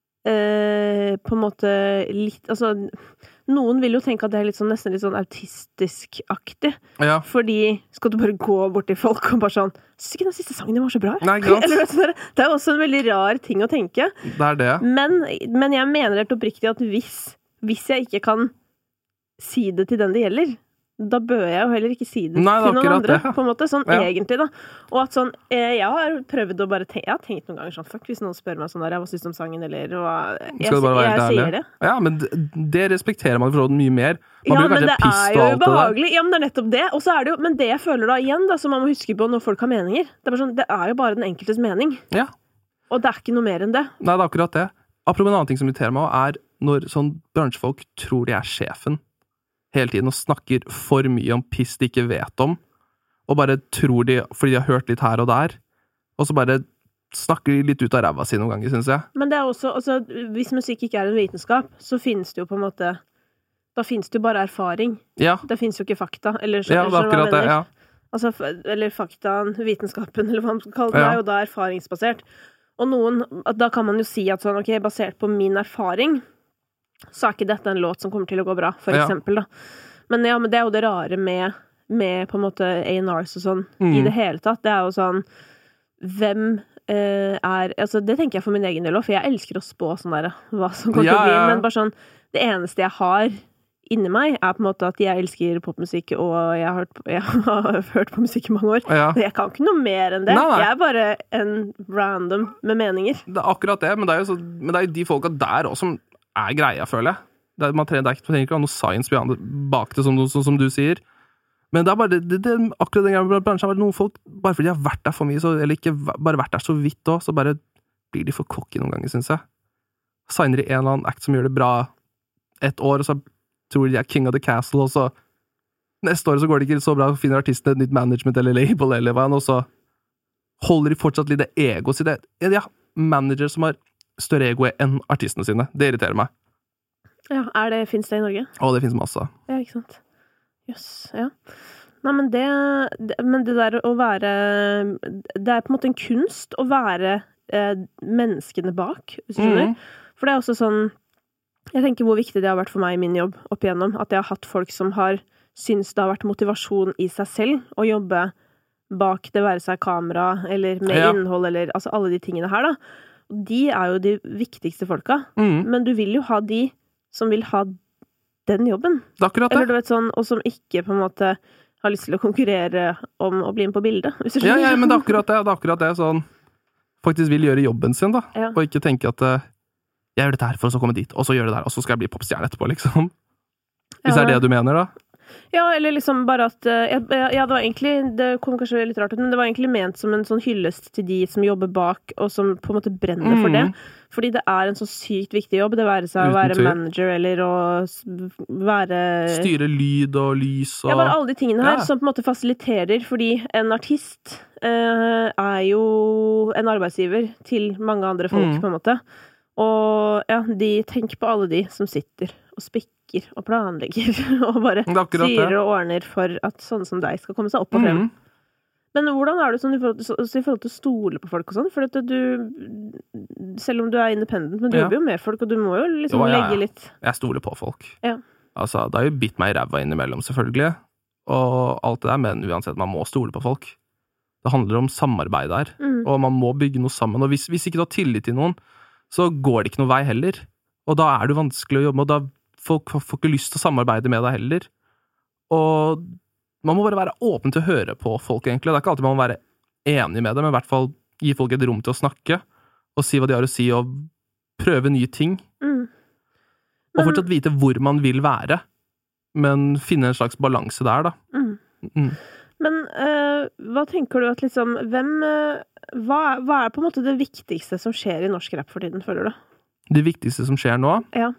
på en måte, litt, altså... Noen vil jo tenke at det litt sånn, nesten litt sånn autistisk-aktig. Ja. Fordi skal du bare gå bort til folk og bare sånn, synes ikke den siste sangen din var så bra? Nei, greit. Eller, det også en veldig rar ting å tenke. Det det. Men jeg mener helt oppriktig at hvis jeg ikke kan si det til den det gjelder, da bør jeg jo heller ikke si det til noen andre, på en måte, sånn egentlig da. Og at sånn, jeg har prøvd å bare jeg har tenkt noen ganger sånn, fuck, hvis noen spør meg sånn der, hva synes du om sangen, eller jeg sier det. Ja, men det respekterer man for mye mer. Man ja, men det jo ubehagelig. Ja, men det nettopp det. Og så det jo, men det jeg føler da igjen, da, som man må huske på når folk har meninger, det bare sånn, det jo bare den enkeltes mening. Ja. Og det ikke noe mer enn det. Nei, det akkurat det. Apropos en annen ting som irriterer meg, når sånn bransjefolk tror de sjefen hele tiden og snakker for mye om piss de ikke vet om, og bare tror de, fordi de har hørt litt her og der, og så bare snakker de litt ut av ræva si noen ganger, synes jeg. Men det også, altså, hvis musikk ikke en vitenskap, så finnes det jo på en måte, da finnes det jo bare erfaring. Ja. Det finnes jo ikke fakta, eller det akkurat det, ja. Altså, eller faktaen, vitenskapen, eller hva man skal kalle det, jo da erfaringsbasert. Og da kan man jo si at sånn, ok, basert på min erfaring, så ikke dette en låt som kommer til å gå bra, for eksempel da. Men det jo det rare med på en måte A&Rs og sånn, i det hele tatt. Det jo sånn, hvem altså det tenker jeg for min egen del også, for jeg elsker å spå sånn der, hva som kommer til å bli, men bare sånn, det eneste jeg har inni meg på en måte at jeg elsker popmusikk, og jeg har hørt på musikk i mange år. Ja. Jeg kan ikke noe mer enn det. Nei. Jeg bare en random med meninger. Det akkurat det, men det jo de folka der også som greia, føler jeg. Man trenger ikke noe science bak det, som du sier. Men det bare, akkurat den greia bransjen har vært noen folk, bare fordi de har vært der for mye, eller ikke bare vært der så vidt også, så bare blir de for cocky noen ganger, synes jeg. Signer de en eller annen act som gjør det bra et år, og så tror de king of the castle, og så neste år så går det ikke så bra, finner artisten et nytt management eller label, eller hva, og så holder de fortsatt litt det ego sitt. Ja, manager som har større ego enn artistene sine. Det irriterer meg. Ja, finnes det i Norge? Det finnes masse. Ja, ikke sant? Yes, ja. Nei, men det der å være... Det på en måte en kunst å være menneskene bak, hvis du skjønner. For det også sånn... Jeg tenker hvor viktig det har vært for meg i min jobb opp igjennom, at jeg har hatt folk som har syntes det har vært motivasjon i seg selv å jobbe bak det være seg kamera, eller med innhold, eller altså alle de tingene her da. De jo de viktigste folka, men du vil jo ha de som vil ha den jobben. Det akkurat det. Eller du vet sånn, og som ikke på en måte har lyst til å konkurrere om å bli med på bildet. Ja, men det akkurat det, sånn, faktisk vil gjøre jobben sin da, og ikke tenke at jeg gjør dette her for å så komme dit, og så gjør det der, og så skal jeg bli popstjerne etterpå, liksom. Hvis det det du mener da. Ja, eller liksom bare at det var egentlig, det kom kanskje litt rart ut, men det var egentlig ment som en sånn hyllest til de som jobber bak, og som på en måte brenner for det. Fordi det en så sykt viktig jobb, det være seg å være manager, eller å være... Styre lyd og lys og... Ja, bare alle de tingene her, som på en måte fasiliterer, fordi en artist jo en arbeidsgiver til mange andre folk, på en måte. Og ja, de tenker på alle de som sitter og spikker og planlegger, og bare styrer og ordner for at sånne som deg skal komme seg opp og frem. Men hvordan det sånn i forhold til å stole på folk og sånn? For at selv om du independent, men du jobber jo med folk, og du må jo liksom legge litt... Jeg stoler på folk. Ja. Altså, det har jo bitt meg i ræva innimellom, selvfølgelig. Og alt det der, men uansett, man må stole på folk. Det handler om samarbeid der, og man må bygge noe sammen. Og hvis ikke du har tillit til noen, så går det ikke noe vei heller. Og da det vanskelig å jobbe, og da folk får ikke lyst til å samarbeide med deg heller. Og... Man må bare være åpen til å høre på folk, egentlig. Det ikke alltid man må være enig med det, men i hvert fall gi folk et rom til å snakke, og si hva de har å si, og prøve nye ting. Og fortsatt vite hvor man vil være, men finne en slags balanse der, da. Men hva tenker du at liksom, hva på en måte det viktigste som skjer i norsk rap for tiden, føler du? Det viktigste som skjer nå? Ja.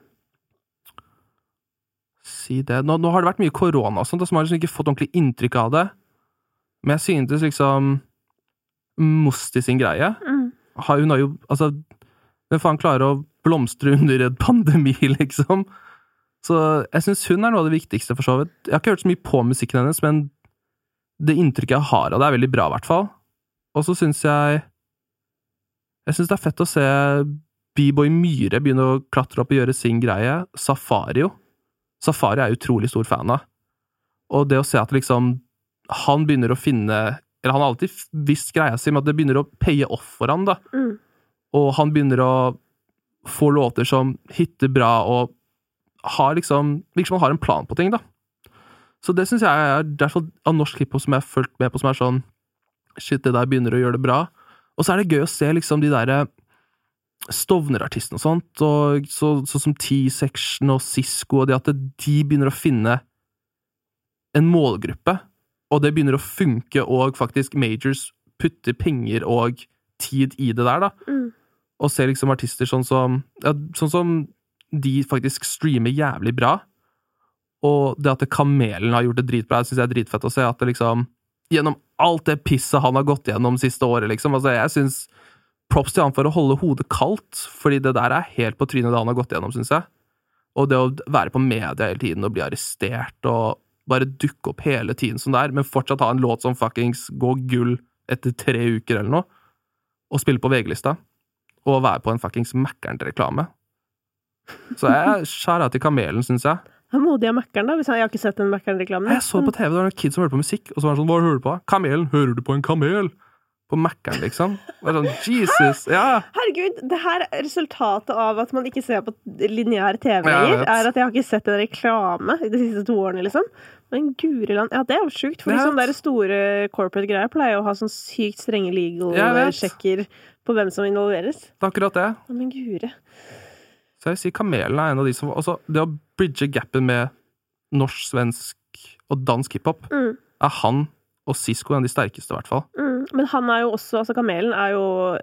Si det. Nå har det vært mye korona og sånt, så man har liksom ikke fått ordentlig inntrykk av det. Men jeg syntes liksom Musti sin greie. Hun har jo, altså, hvem faen klarer å blomstre under et pandemi, liksom? Så jeg synes hun noe av det viktigste, for så vidt. Jeg har ikke hørt så mye på musikken hennes, men det inntrykket jeg har av det veldig bra, i hvert fall. Og så synes jeg synes det fett å se B-Boy Myhre begynne å klatre opp og gjøre sin greie. Safari er jeg utrolig stor fan av. Og det å se at liksom han begynner å finne, eller han har alltid visst greia si, men at det begynner å paye off for han, da. Og han begynner å få låter som hitter bra, og har liksom, virker som han har en plan på ting, da. Så det synes jeg derfor av norsk hiphop som jeg har fulgt med på, som sånn, shit, det der begynner å gjøre det bra. Og så det gøy å se liksom de der Stovner-artisten og sånt, og sånn som T-Section og Cisco, og det at de begynner å finne en målgruppe, og det begynner å funke, og faktisk majors putter penger og tid i det der, da. Og se liksom artister sånn som de faktisk streamer jævlig bra, og det at Kamelen har gjort det dritbra, det synes jeg dritfett å se, at det liksom, gjennom alt det pisset han har gått gjennom siste året, liksom, altså jeg synes props til han for å holde hodet kaldt, fordi det der helt på trynet det han har gått gjennom, synes jeg. Og det å være på media hele tiden og bli arrestert, og bare dukke opp hele tiden som det men fortsatt ha en låt som fuckings går gull etter 3 uker eller noe, og spille på VG-lista, og være på en fuckings Mækkern-reklame. Så jeg skjærer til Kamelen, synes jeg. Han modig av Mækkern da, hvis jeg har ikke sett en Mækkern-reklame. Jeg så det på TV, det var noen kids som hørte på musikk, og så var det sånn, hva hører du på? Kamelen, hører du på en kamel? På Mækkern, liksom. Det sånn, Jesus, ja. Herregud, det her resultatet av at man ikke ser på lineær TV lenger, at jeg har ikke sett en reklame de siste 2 årene, liksom. Men Guriland, ja, det jo sjukt, for sånne der store corporate greier pleier å ha sånn sykt strenge legal-sjekker på hvem som involveres. Det akkurat det. Ja, men Gure. Så jeg sier Kamelen en av de som, altså, det å bridge gappen med norsk, svensk og dansk hiphop, han og Cisco en av de sterkeste, i hvert fall. Men han jo også, altså Kamelen jo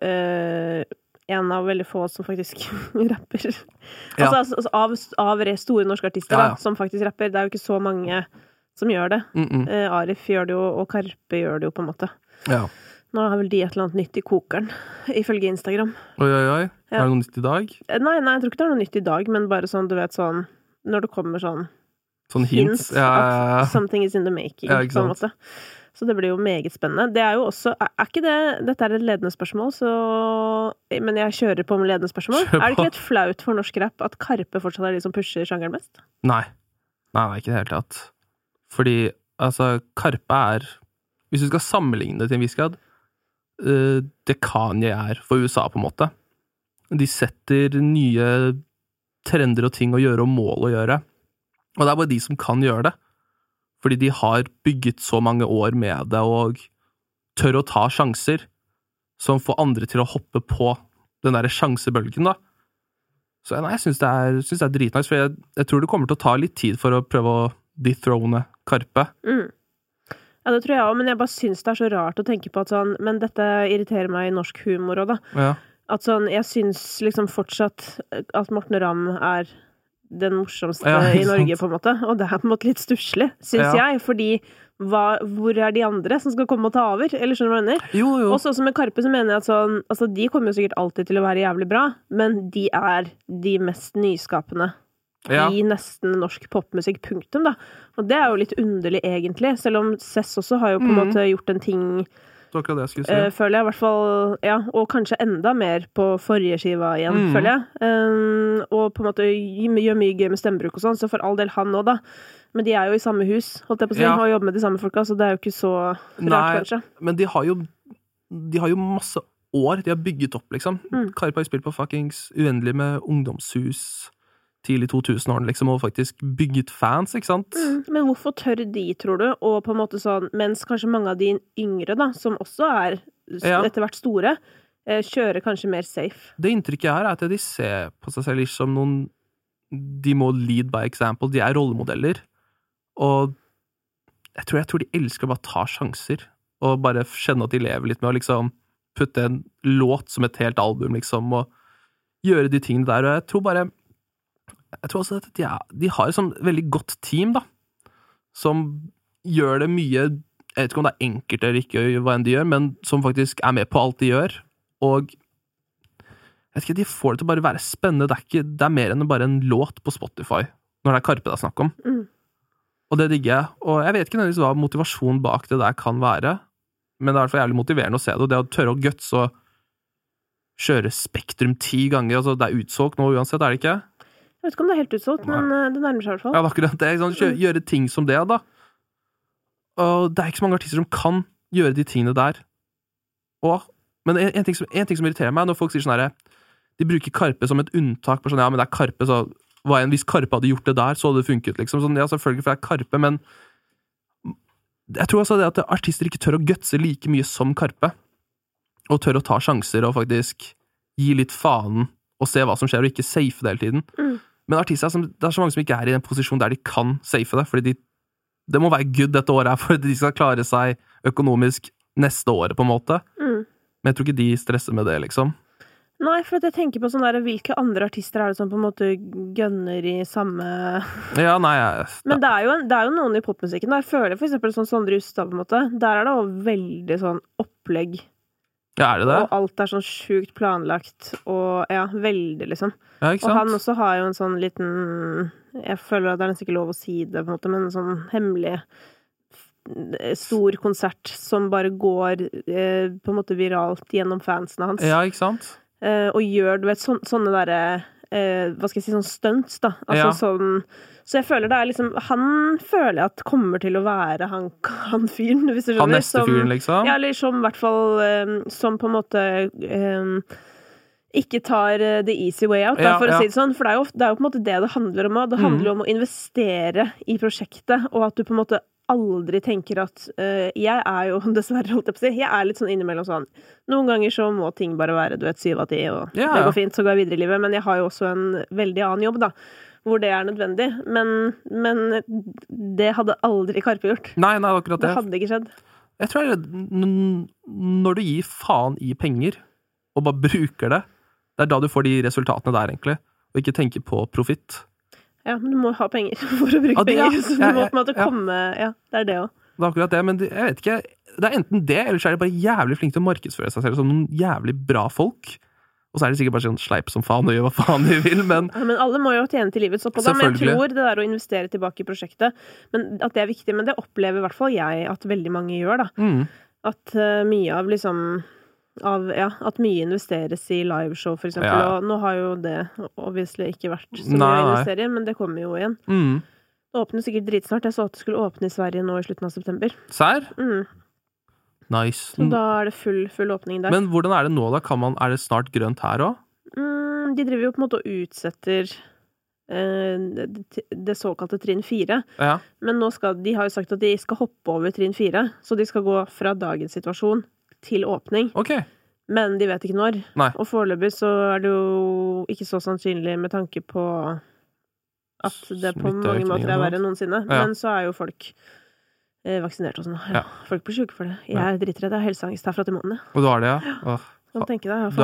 en av veldig få som faktisk rapper. Altså av store norske artister da, som faktisk rapper. Det jo ikke så mange som gjør det. Arif gjør det jo, og Karpe gjør det jo på en måte. Ja. Nå har vel de et eller annet nytt i kokeren, ifølge Instagram. Oi. Det noe nytt i dag? Nei, jeg tror ikke det noe nytt i dag, men bare sånn, du vet sånn, når det kommer sånn hints at something is in the making, på en måte. Så det blir jo meget spennende. Det jo også, ikke det, dette et ledende spørsmål, men jeg kjører på med ledende spørsmål. Det ikke litt flaut for norsk rap at Karpe fortsatt de som pusher sjangeren mest? Nei, ikke det helt tatt. Fordi, altså, Karpe hvis du skal sammenligne det til en viss grad, det Kanye for USA på en måte. De setter nye trender og ting å gjøre, og mål å gjøre. Og det bare de som kan gjøre det. Fordi de har bygget så mange år med det, og tør å ta sjanser, som får andre til å hoppe på den der sjansebølgen, da. Så nei, jeg synes det dritnice, for jeg tror det kommer til å ta litt tid for å prøve å dethrone Karpe. Ja, det tror jeg også, men jeg bare synes det så rart å tenke på at sånn, men dette irriterer meg I norsk humor også da. Ja. At sånn, jeg synes liksom fortsatt at Morten Ramm den morsomste I Norge på en måte, og det på en måte litt stusslig, synes jeg, fordi hvor de andre som skal komme og ta over, eller skjønner du hva jeg mener? Jo. Og så som med Karpe så mener jeg at sånn, altså de kommer jo sikkert alltid til å være jævlig bra, men de de mest nyskapende I nesten norsk popmusikk, punktum da. Og det jo litt underlig egentlig, selv om Cess også har jo på en måte gjort en ting Det var akkurat det jeg skulle si. Føler jeg I hvert fall, ja, og kanskje enda mer på forrige skiva igjen, føler jeg. Og på en måte gjør mye gøy med stemmebruk og sånn, så for all del han også da. Men de jo I samme hus, holdt jeg på å si, og jobber med de samme folka, så det jo ikke så rart, kanskje. Men de har jo masse år de har bygget opp, liksom. Karpe har jo spilt på fuckings uendelig med ungdomshus tidlig 2000-årene, liksom, og faktisk bygget fans, ikke sant? Men hvorfor tør de, tror du? Og på en måte sånn, mens kanskje mange av de yngre, da, som også etter hvert store, kjører kanskje mer safe. Det inntrykket her at de ser på seg selv som noen de må lead by example, de rollemodeller, og jeg tror de elsker å bare ta sjanser, og bare kjenne at de lever litt med å liksom putte en låt som et helt album, liksom, og gjøre de tingene der, og jeg tror også at de har et sånn veldig godt team, da, som gjør det mye, jeg vet ikke om det enkelt eller ikke hva enn de gjør, men som faktisk med på alt de gjør, og jeg vet ikke, de får det til å bare være spennende, det mer enn bare en låt på Spotify, når det Karpe det snakk om. Og det digger jeg, og jeg vet ikke nødvendigvis hva motivasjon bak det der kan være, men det I hvert fall jævlig motiverende å se det, og det å tørre å guts og kjøre Spektrum 10 ganger, altså det utsolgt nå uansett, det ikke? Jeg vet ikke om det helt utsolgt, men det nærmer seg I hvert fall. Ja, akkurat det, sånn, gjøre ting som det da, og det ikke så mange artister som kan gjøre de tingene der, men en ting som irriterer meg, når folk sier sånn her, de bruker Karpe som et unntak, på sånn, ja, men det Karpe, så hvis Karpe hadde gjort det der, så hadde det funket, liksom. Sånn, ja, selvfølgelig, for det Karpe, men jeg tror også det at artister ikke tør å gutse like mye som Karpe, og tør å ta sjanser, og faktisk gi litt faen, og se hva som skjer, og ikke safe det hele tiden. Men artister, det så mange som ikke I en posisjon der de kan safe det, fordi det må være good dette året, for de skal klare seg økonomisk neste året, på en måte. Men jeg tror ikke de stresser med det, liksom. Nei, for at jeg tenker på sånn der, hvilke andre artister det som på en måte gønner I samme... Ja, nei... Men det jo noen I popmusikken der, føler for eksempel sånn Sondre Justad på en måte, der det også veldig sånn opplegg. Ja, det det? Og alt sånn sjukt planlagt, og ja, veldig liksom. Ja, ikke sant? Og han også har jo en sånn liten... Jeg føler at det nesten ikke lov å si det på en måte, men en sånn hemmelig stor konsert som bare går på en måte viralt gjennom fansene hans. Ja, ikke sant? Og gjør, du vet, sånne der hva skal jeg si, sånn stunts da altså sånn, så jeg føler det liksom han føler jeg at kommer til å være han fyren, hvis du skjønner han neste fyren liksom? Ja, eller som I hvert fall som på en måte ikke tar the easy way out da, for å si det sånn, for det jo på en måte det handler om det handler om å investere I prosjektet, og at du på en måte aldri tenker at jeg jo dessverre holdt jeg på å si, jeg litt sånn innimellom sånn, noen ganger så må ting bare være, du vet, 7 av 10 og det går fint, så går jeg videre I livet, men jeg har jo også en veldig annen jobb da, hvor det nødvendig, men det hadde aldri Karpe gjort. Nei, akkurat det. Det hadde ikke skjedd. Jeg tror når du gir faen I penger, og bare bruker det, det da du får de resultatene der egentlig, og ikke tenker på profitt. Ja, men du må ha penger for å bruke penger, så du må på en måte komme, det det også. Det akkurat det, men jeg vet ikke, det enten det, eller så de bare jævlig flinke til å markedsføre seg selv som noen jævlig bra folk, og så de sikkert bare sånn sleip som faen og gjør hva faen de vil, men... Ja, men alle må jo tjene til livet, så på det, men jeg tror det der å investere tilbake I prosjektet, men at det viktig, men det opplever I hvert fall jeg at veldig mange gjør da, at mye av liksom... at mye investeres I liveshow for eksempel, og nå har jo det obviously ikke vært så mye å investere I, men det kommer jo igjen. Det åpner sikkert dritsnart. Jeg så at det skulle åpne I Sverige nå I slutten av september. Serr? Nice. Så da det full åpning der. Men hvordan det nå da? Det snart grønt her også? De driver jo på en måte og utsetter det såkalte trinn 4. Ja. Men nå de har jo sagt at de skal hoppe over trinn 4, så de skal gå fra dagens situasjon til åpning. Ok. Men de vet ikke når. Nei. Og foreløpig så det jo ikke så sannsynlig med tanke på at det på mange måter verre enn noensinne. Ja. Men så jo folk vaksinert og sånn. Ja. Folk blir syke for det. Jeg er dritredd, jeg har helseangst herfra til måneden. Og du har det, ja? Åh. Kan tenke deg, jeg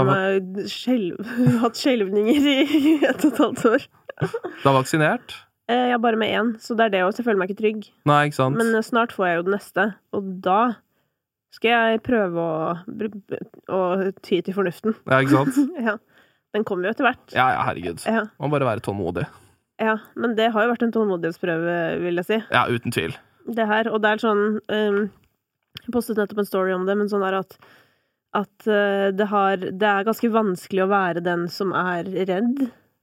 har hatt skjelvninger i 1,5 år. Du har vaksinert? Jeg er bare med 1, så det er det også. Jeg føler meg ikke trygg. Nei, ikke sant? Men snart får jeg jo det neste, og da skal jeg prøve å ty til fornuften. Ja, ikke sant? Ja. Den kommer jo etter hvert. Ja, herregud. Ja. Man må bare være tålmodig. Ja, men det har jo vært en tålmodighetsprøve, vil jeg si. Ja, uten tvil. Det her, og det er sånn jeg postet nettopp en story om det, men sånn er at det er ganske vanskelig å være den som er redd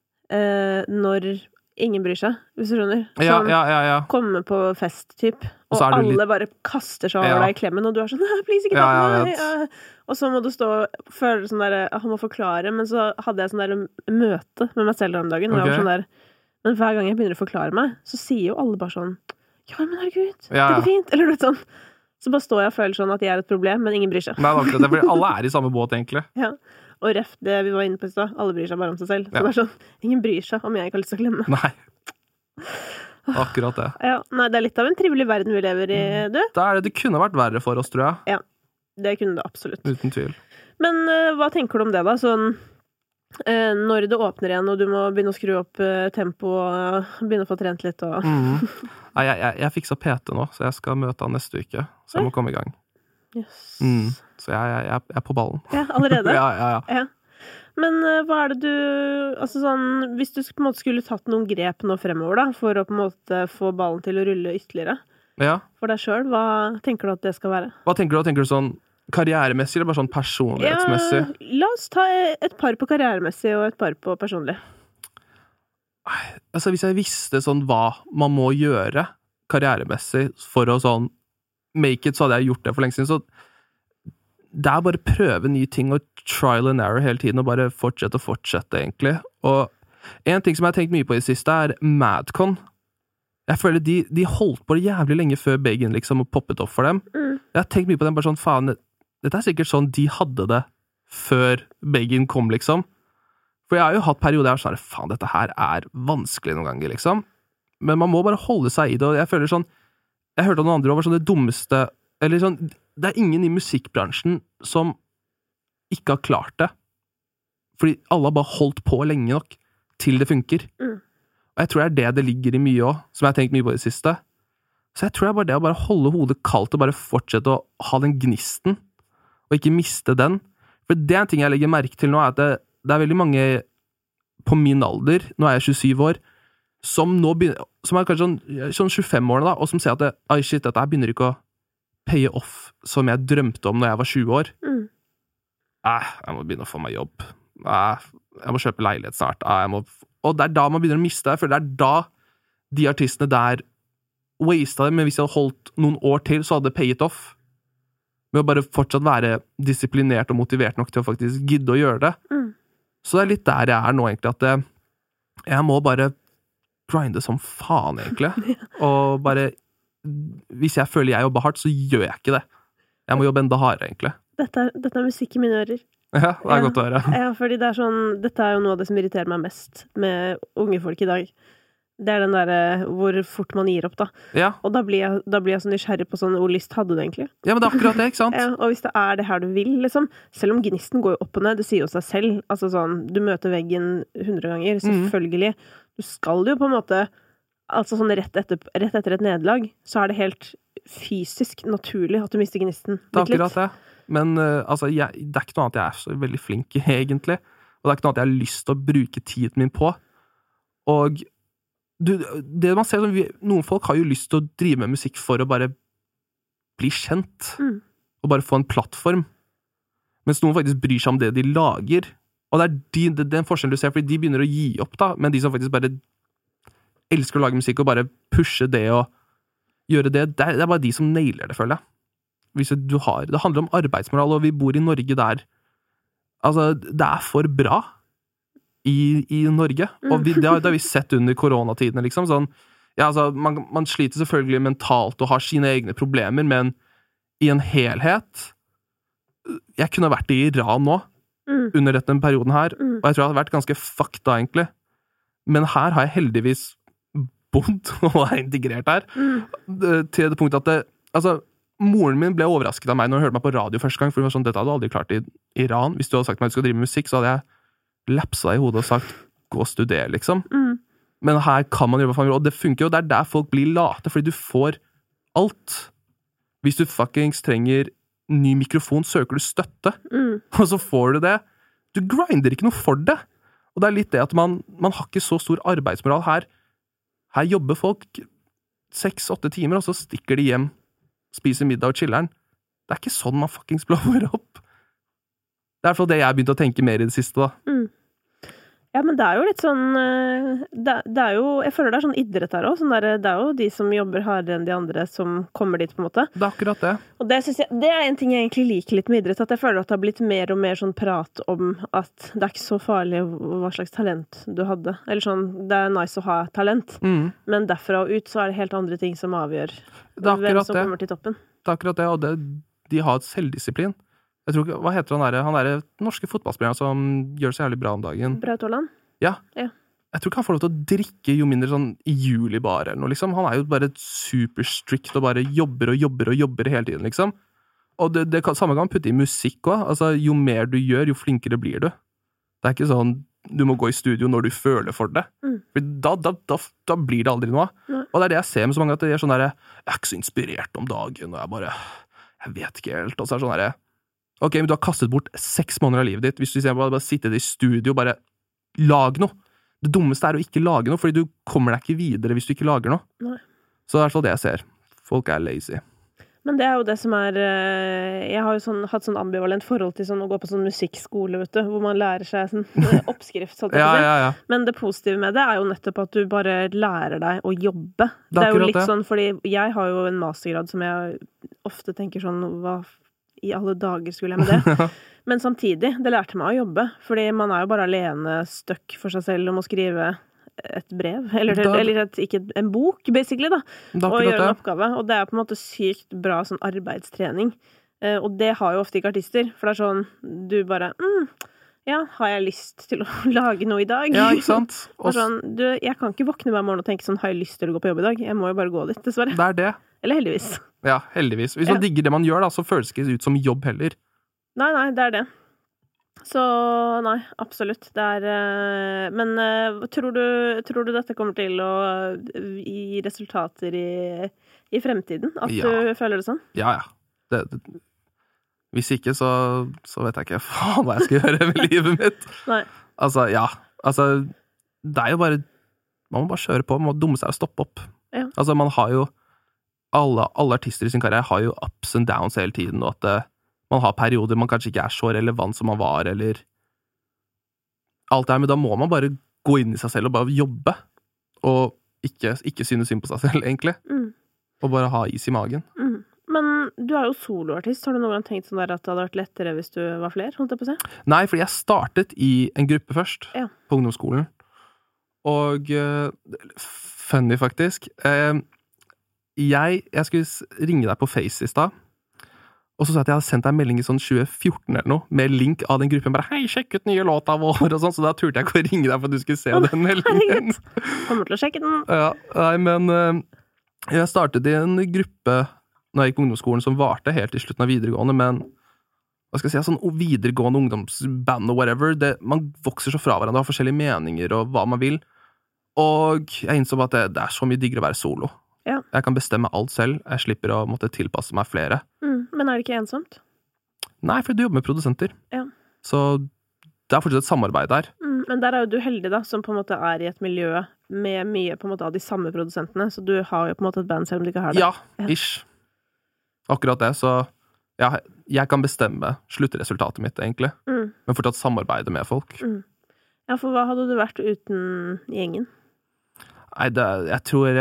når ingen bryr seg, hvis du skjønner. Sånn, ja. komme på fest, typ, og alle bare kaster seg over deg i klemmen, og du er sånn, please, ikke ta på meg. Og så må du stå og føle sånn der, han må forklare, men så hadde jeg sånn der møte med meg selv om dagen, og jeg var sånn der, men hver gang jeg begynner å forklare meg, så sier jo alle bare sånn, ja, men herregud, det går fint, eller noe sånn. Så bare står jeg og føler sånn at jeg er et problem, men ingen bryr seg. Nei, det er fordi alle er i samme båt, egentlig. Ja, og ref det vi var inne på i sted, alle bryr seg bare om seg selv. Så det er sånn, ingen bryr seg om jeg ikke har lyst til å klemme. Nei, akkurat det. Ja, nei, det er litt av en trivelig verden vi lever i, du. Det kunne vært verre for oss, tror jeg. Ja, det kunne det absolutt. Uten tvil. Men hva tenker du om det da, sånn når det åpner igjen, og du må begynne å skru opp tempo og begynne å få trent litt og... Nei, jeg fikser PT nå, så jeg skal møte han neste uke, så jeg må komme i gang. Yes. Så jeg er på ballen. Ja, allerede? Ja. Men hva er det du... Altså sånn, hvis du på en måte skulle tatt noen grep nå fremover da, for å på en måte få ballen til å rulle ytterligere for deg selv, hva tenker du at det skal være? Hva tenker du? Tenker du sånn karrieremessig, eller bare sånn personlighetsmessig? Ja, la oss ta et par på karrieremessig og et par på personlig. Altså, hvis jeg visste sånn hva man må gjøre karrieremessig for å sånn make it, så hadde jeg gjort det for lenge siden. Så det er bare prøve nye ting og trial and error hele tiden, og bare fortsette, egentlig. Og en ting som jeg har tenkt mye på i det siste er Madcon. Jeg føler de holdt på det jævlig lenge før Begin liksom poppet opp for dem. Jeg har tenkt mye på dem, bare sånn, faen, dette er sikkert sånn de hadde det før Begin kom, liksom. For jeg har jo hatt perioder der sånn, faen, dette her er vanskelig noen ganger, liksom. Men man må bare holde seg i det, og jeg føler sånn, jeg hørte noen andre over sånn det dummeste, eller sånn, det er ingen i musikkbransjen som ikke har klart det. Fordi alle har bare holdt på lenge nok til det funker. Og jeg tror det er det ligger i mye også, som jeg har tenkt mye på i det siste. Så jeg tror det er bare å holde hodet kaldt og bare fortsette å ha den gnisten, og ikke miste den. For det er en ting jeg legger merke til nå, er at det er veldig mange på min alder, nå er jeg 27 år, som er kanskje sånn 25-årene da, og som ser at shit, dette her begynner ikke å paye off som jeg drømte om når jeg var 20 år. Jeg må begynne å få meg jobb. Jeg må kjøpe leilighet snart. Og det er da man begynner å miste det, for det er da de artistene der wastet det, men hvis jeg hadde holdt noen år til, så hadde det payet off. Med å bare fortsatt være disiplinert og motivert nok til å faktisk gidde å gjøre det. Så det er litt der jeg er nå, egentlig, at jeg må bare grinde som faen, egentlig. Og bare, hvis jeg føler jeg jobber hardt, så gjør jeg ikke det. Jeg må jobbe enda hardere, egentlig. Dette er musikk i mine ører. Ja, det er godt å høre. Ja, fordi det er sånn, dette er jo noe av det som irriterer meg mest med unge folk i dag. Det er den der hvor fort man gir opp, da. Ja. Og da blir jeg så nysgjerrig på sånn, hvor lyst hadde du egentlig? Ja, men det er akkurat det, ikke sant? Ja, og hvis det er det her du vil, liksom, selv om gnisten går jo opp og ned, det sier jo seg selv, altså sånn, du møter veggen 100 ganger, selvfølgelig. Du skal jo på en måte, altså sånn rett etter et nederlag, så er det helt fysisk naturlig at du mister gnisten. Det er akkurat det. Men altså, det er ikke noe annet jeg er så veldig flink i, egentlig. Og det er ikke noe annet jeg har lyst til å bruke tiden min på. Og det man ser, noen folk har jo lyst til å drive med musikk for å bare bli kjent. Og bare få en plattform. Mens noen faktisk bryr seg om det de lager. Og det er den forskjellen du ser, fordi de begynner å gi opp, da. Men de som faktisk bare elsker å lage musikk og bare pushe det og gjøre det, det er bare de som nailer det, føler jeg. Det handler om arbeidsmoral, og vi bor i Norge der altså, det er for bra i Norge, og det har vi sett under koronatidene, liksom, sånn, ja, altså, man sliter selvfølgelig mentalt og har sine egne problemer, men i en helhet, jeg kunne vært i Iran nå, under denne perioden her, og jeg tror jeg hadde vært ganske fucked da, egentlig, men her har jeg heldigvis bodd og er integrert her, til det punktet at Altså, moren min ble overrasket av meg når hun hørte meg på radio første gang, for hun var sånn, dette hadde du aldri klart i Iran. Hvis du hadde sagt meg at du skal drive med musikk, så hadde jeg lapsa deg i hodet og sagt, gå og studere, liksom. Men her kan man jobbe for familie, og det funker jo, det der folk blir late, fordi du får alt. Hvis du fuckings trenger ny mikrofon, søker du støtte, og så får du det. Du grinder ikke noe for det. Og det litt det at man har ikke så stor arbeidsmoral her. Her jobber folk 6-8 timer, og så stikker de hjem, spiser middag og chiller'n. Det ikke sånn man fuckings blower opp. Det i hvert fall det jeg begynte å tenke mer i det siste, da. Ja, men det jo litt sånn det jo, jeg føler det sånn idrett her også, sånn det jo de som jobber hardere enn de andre som kommer dit på en måte. Det akkurat det. Og det synes jeg, det en ting jeg egentlig liker litt med idrett, at jeg føler at det har blitt mer og mer sånn prat om at det ikke så farlig hva slags talent du hadde. Eller sånn, det nice å ha talent, men derfra og ut så det helt andre ting som avgjør hvem som kommer til toppen. Det akkurat det, og de har et selvdisiplin. Jeg tror ikke, hva heter han der norske fotballspilleren som gjør så jævlig bra om dagen? Braut Haaland? Ja. Jeg tror ikke han får lov til å drikke jo mindre sånn i juli bare, eller noe, liksom. Han jo bare super strict og bare jobber hele tiden, liksom. Og det samme kan man putte i musikk også. Altså, jo mer du gjør, jo flinkere blir du. Det ikke sånn, du må gå i studio når du føler for det. For da blir det aldri noe. Og det det jeg ser med så mange, at de sånn der, jeg ikke så inspirert om dagen, og jeg vet ikke helt, og så det sånn der, ok, men du har kastet bort 6 måneder av livet ditt. Hvis du sier bare sitte i studio, bare lag noe. Det dummeste å ikke lage noe, fordi du kommer deg ikke videre hvis du ikke lager noe. Nei. Så det i hvert fall det jeg ser. Folk lazy. Men det jo det som jeg har jo hatt sånn ambivalent forhold til sånn å gå på sånn musikkskole, vet du, hvor man lærer seg sånn oppskrift, sånn ja. Men det positive med det jo nettopp at du bare lærer deg å jobbe. Det jo litt sånn, fordi jeg har jo en mastergrad som jeg ofte tenker sånn, hva i alle dager skulle jeg med det. Men samtidig, det lærte meg å jobbe, fordi man jo bare alene støkk for seg selv om å skrive et brev, eller ikke en bok, basically, da, og gjøre en oppgave. Og det på en måte sykt bra sånn arbeidstrening. Og det har jo ofte ikke artister, for det sånn, du bare, ja, har jeg lyst til å lage noe i dag? Ja, ikke sant? Og sånn, jeg kan ikke våkne hver morgen og tenke sånn, har jeg lyst til å gå på jobb i dag? Jeg må jo bare gå dit, dessverre. Det det. Eller heldigvis. Ja, heldigvis. Hvis man digger det man gjør, da, så føles det ikke ut som jobb heller. Nei, det det. Så, nei, absolutt. Det men tror du dette kommer til å gi resultater i fremtiden? At du føler det sånn? Ja. Hvis ikke, så vet jeg ikke faen hva jeg skal gjøre med livet mitt. Nei. Altså, ja. Altså, det jo bare, man må bare kjøre på, man må dumme seg og stoppe opp. Ja. Altså, man har jo alle artister i sin karriere har jo ups and downs hele tiden, og at man har perioder man kanskje ikke så relevant som man var, eller alt det her, men da må man bare gå inn i seg selv og bare jobbe, og ikke synes synd på seg selv, egentlig. Og bare ha is i magen. Men du jo soloartist. Har du noen gang tenkt sånn der at det hadde vært lettere hvis du var flere, holdt jeg på å si? Nei, fordi jeg startet i en gruppe først, på ungdomsskolen. Og funny faktisk, jeg skulle ringe deg på Face i sted, og så sa jeg at jeg hadde sendt deg en melding i sånn 2014 eller noe, med link av den gruppen, bare, hei, sjekk ut nye låta vår, og sånn, så da turte jeg ikke å ringe deg for at du skulle se den meldingen. Kommer til å sjekke den. Ja, nei, men jeg startet i en gruppe når jeg gikk på ungdomsskolen som varte helt i slutten av videregående, men hva skal jeg si, sånn videregående ungdomsband og whatever, man vokser så fra hverandre, har forskjellige meninger og hva man vil, og jeg innså at det så mye diggere å være solo. Ja. Jeg kan bestemme alt selv, jeg slipper å måtte tilpasse meg flere. Men det ikke ensomt? Nei, for du jobber med produsenter. Ja. Så det fortsatt et samarbeid der. Men der jo du heldig da, som på en måte i et miljø med mye på en måte av de samme produsentene, så du har jo på en måte et band selv om du ikke har det. Ja, ish. Akkurat det, så ja, jeg kan bestemme sluttresultatet mitt, egentlig. Men fortsatt samarbeide med folk. Ja, for hva hadde du vært uten gjengen? Nei, jeg tror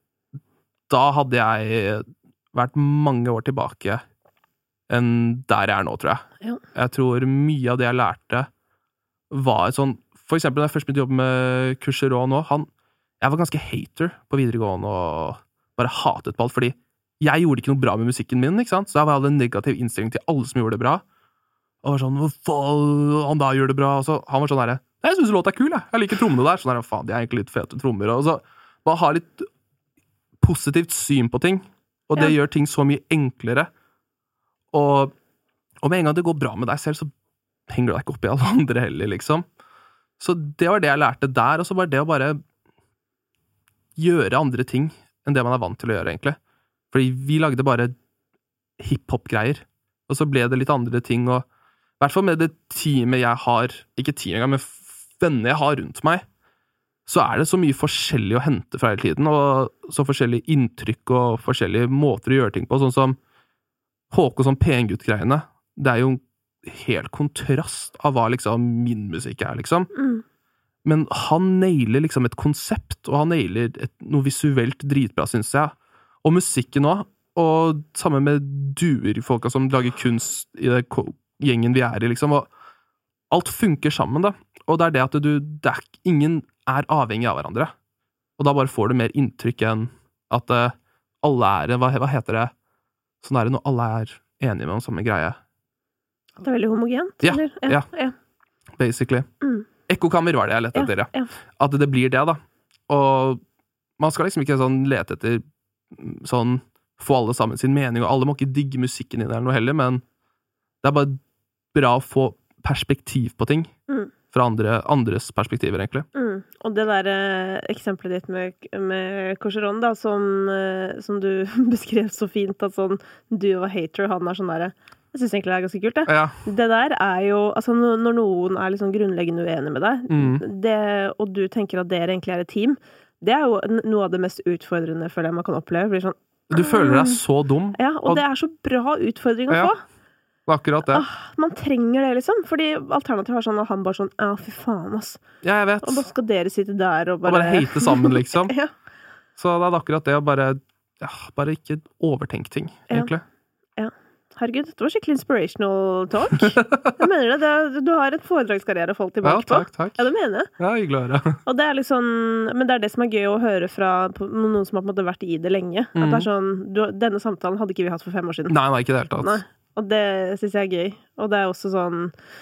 da hadde jeg vært mange år tilbake enn der jeg nå, tror jeg. Ja. Jeg tror mye av det jeg lærte var sånn, for eksempel når jeg først begynte å jobbe med Coucheron nå, jeg var ganske hater på videregående og bare hatet på alt, fordi jeg gjorde ikke noe bra med musikken min, ikke sant? Så jeg hadde en negativ innstilling til alle som gjorde det bra. Og var sånn, hva faen, han da gjør det bra? Og så han var sånn der, jeg synes låta kul, jeg liker trommene der. Sånn der, faen, de egentlig litt fete trommer. Og så bare ha litt positivt syn på ting. Og det gjør ting så mye enklere. Og med en gang det går bra med deg selv, så henger du deg ikke opp i alle andre heller, liksom. Så det var det jeg lærte der, og så var det å bare gjøre andre ting enn det man er vant til å gjøre, egentlig. Fordi vi lagde bare hip-hop-greier, og så ble det litt andre ting, og i hvert fall med det teamet jeg har, ikke teamet engang, men venner jeg har rundt meg, så er det så mye forskjellig å hente fra hele tiden, og så forskjellige inntrykk og forskjellige måter å gjøre ting på, sånn som Håkon som pengutt-greiene. Det er jo helt kontrast av hva liksom min musikk er, liksom. Men han nailer liksom et konsept, og han nailer noe visuelt dritbra, synes jeg. Og musikken også, og sammen med duer-folka som lager kunst i det gjengen vi er i, liksom, og alt funker sammen, da. Og det er det at ingen er avhengig av hverandre. Og da bare får du mer inntrykk enn at alle er, hva heter det? Sånn er det når alle er enige med en samme greie. Det er veldig homogent? Ja. Basically. Ekkokammer var det jeg lette etter, ja. At det blir det, da. Og man skal liksom ikke sånn lete etter sånn, få alle sammen sin mening, og alle må ikke digge musikken din eller noe heller, men det er bare bra å få perspektiv på ting. Fra andres perspektiver, egentlig. Og det der eksempelet ditt med Corcheron, da, som du beskrev så fint, at sånn, du var hater, han er sånn der, jeg synes egentlig det er ganske kult, det. Ja. Det der er jo, altså når noen er liksom grunnleggende uenig med deg, og du tenker at dere egentlig er et team, det er jo noe av det mest utfordrende, føler jeg man kan oppleve. Blir sånn, du føler deg så dum. Ja, og det er så bra utfordring å få. Akkurat det. Man trenger det, liksom. Fordi alternativet var sånn, og han bare sånn, fy faen, ass. Ja, jeg vet. Og da skal dere sitte der og bare... Og bare hate sammen, liksom. Ja. Så det er akkurat det å bare ikke overtenke ting, egentlig. Ja. Herregud, det var skikkelig inspirational talk. Jeg mener det. Du har et foredragskarriere å falle tilbake på. Takk. Ja, det mener jeg. Ja, hyggelig å høre. Og det er liksom... Men det er det som er gøy å høre fra noen som har på en måte vært i det lenge. At det er sånn... Denne samtalen hadde ikke vi hatt for 5 år siden. Nei, ikke det helt tatt. Nei. Og det synes jeg er gøy. Og det er også sånn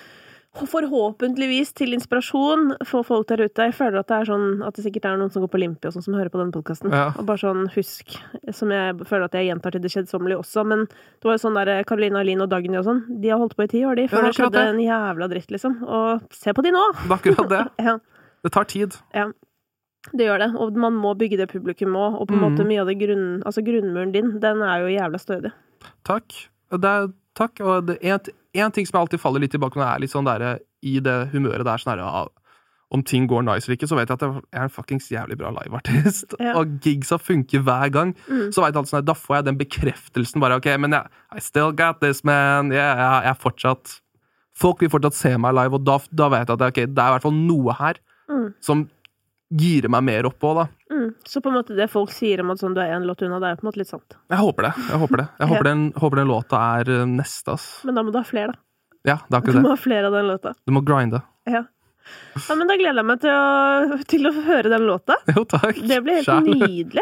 forhåpentligvis til inspirasjon for folk der ute. Jeg føler at det er sånn at det sikkert er noen som går på Olympia og sånn som hører på denne podcasten. Ja. Og bare sånn husk, som jeg føler at jeg gjentar til det kjedsommelige også, men det var jo sånn der Karolina, Aline og Dagny og sånn, de har holdt på i 10 år, de, før det skjedde en jævla dritt, liksom. Og se på de nå! Det er akkurat det. Ja. Det tar tid. Ja. Det gjør det, og man må bygge det publikum også, og på en måte mye av det grunnmuren din, den er jo jævla stødig. Takk. Takk, og en ting som alltid faller litt tilbake når jeg er litt sånn der i det humøret der, sånn her, om ting går nice eller ikke, så vet jeg at jeg er en fuckings jævlig bra liveartist, og gigsa funker hver gang, så vet jeg alltid sånn her, da får jeg den bekreftelsen bare, ok, men I still got this, man, jeg er fortsatt, folk vil fortsatt se meg live, og da vet jeg at okay, det er i hvert fall noe her, som girer meg mer opp på, da. Så på en måte det folk sier om at sånn, du er en låt unna, det er på en måte litt sant. Jeg håper det. Jeg håper den låta er neste, ass. Men da må du ha flere, da. Ja, det er ikke det. Du må ha flere av den låta. Du må grinde. Ja, men da gleder jeg meg til å høre den låta. Jo, takk. Det blir helt nydelig.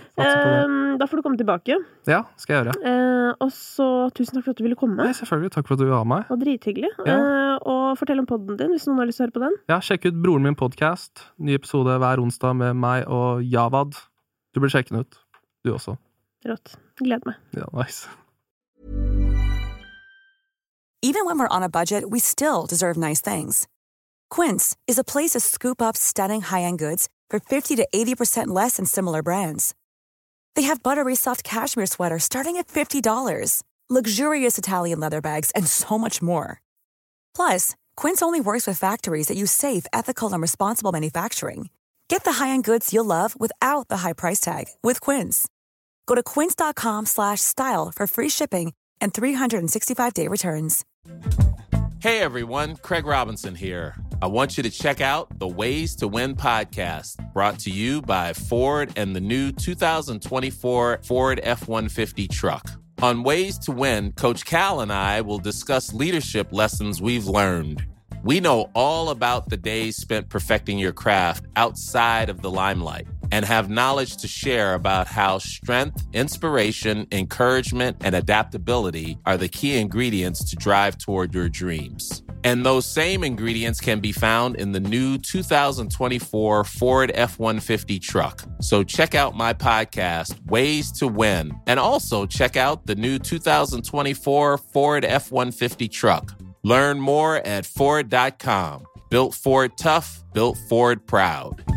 Da får du komme tilbake. Ja, skal jeg gjøre. Og så, tusen takk for at du ville komme. Nei, selvfølgelig. Takk for at du vil ha meg. Og drithyggelig. Ja. Og fortell om podden din, hvis noen har lyst til å høre på den. Ja, sjekk ut Broren min podcast. Ny episode hver onsdag med meg og Javad. Du bør sjekke den ut. Du også. Rått. Gleder meg. Ja, nice. Even when we're on a budget, we still deserve nice things. Quince is a place to scoop up stunning high-end goods for 50 to 80% less than similar brands. They have buttery soft cashmere sweaters starting at $50, luxurious Italian leather bags, and so much more. Plus, Quince only works with factories that use safe, ethical, and responsible manufacturing. Get the high-end goods you'll love without the high price tag with Quince. Go to quince.com/style for free shipping and 365-day returns. Hey everyone, Craig Robinson here. I want you to check out the Ways to Win podcast, brought to you by Ford and the new 2024 Ford F-150 truck. On Ways to Win, Coach Cal and I will discuss leadership lessons we've learned. We know all about the days spent perfecting your craft outside of the limelight and have knowledge to share about how strength, inspiration, encouragement, and adaptability are the key ingredients to drive toward your dreams. And those same ingredients can be found in the new 2024 Ford F-150 truck. So check out my podcast, Ways to Win, and also check out the new 2024 Ford F-150 truck. Learn more at Ford.com. Built Ford tough, built Ford proud.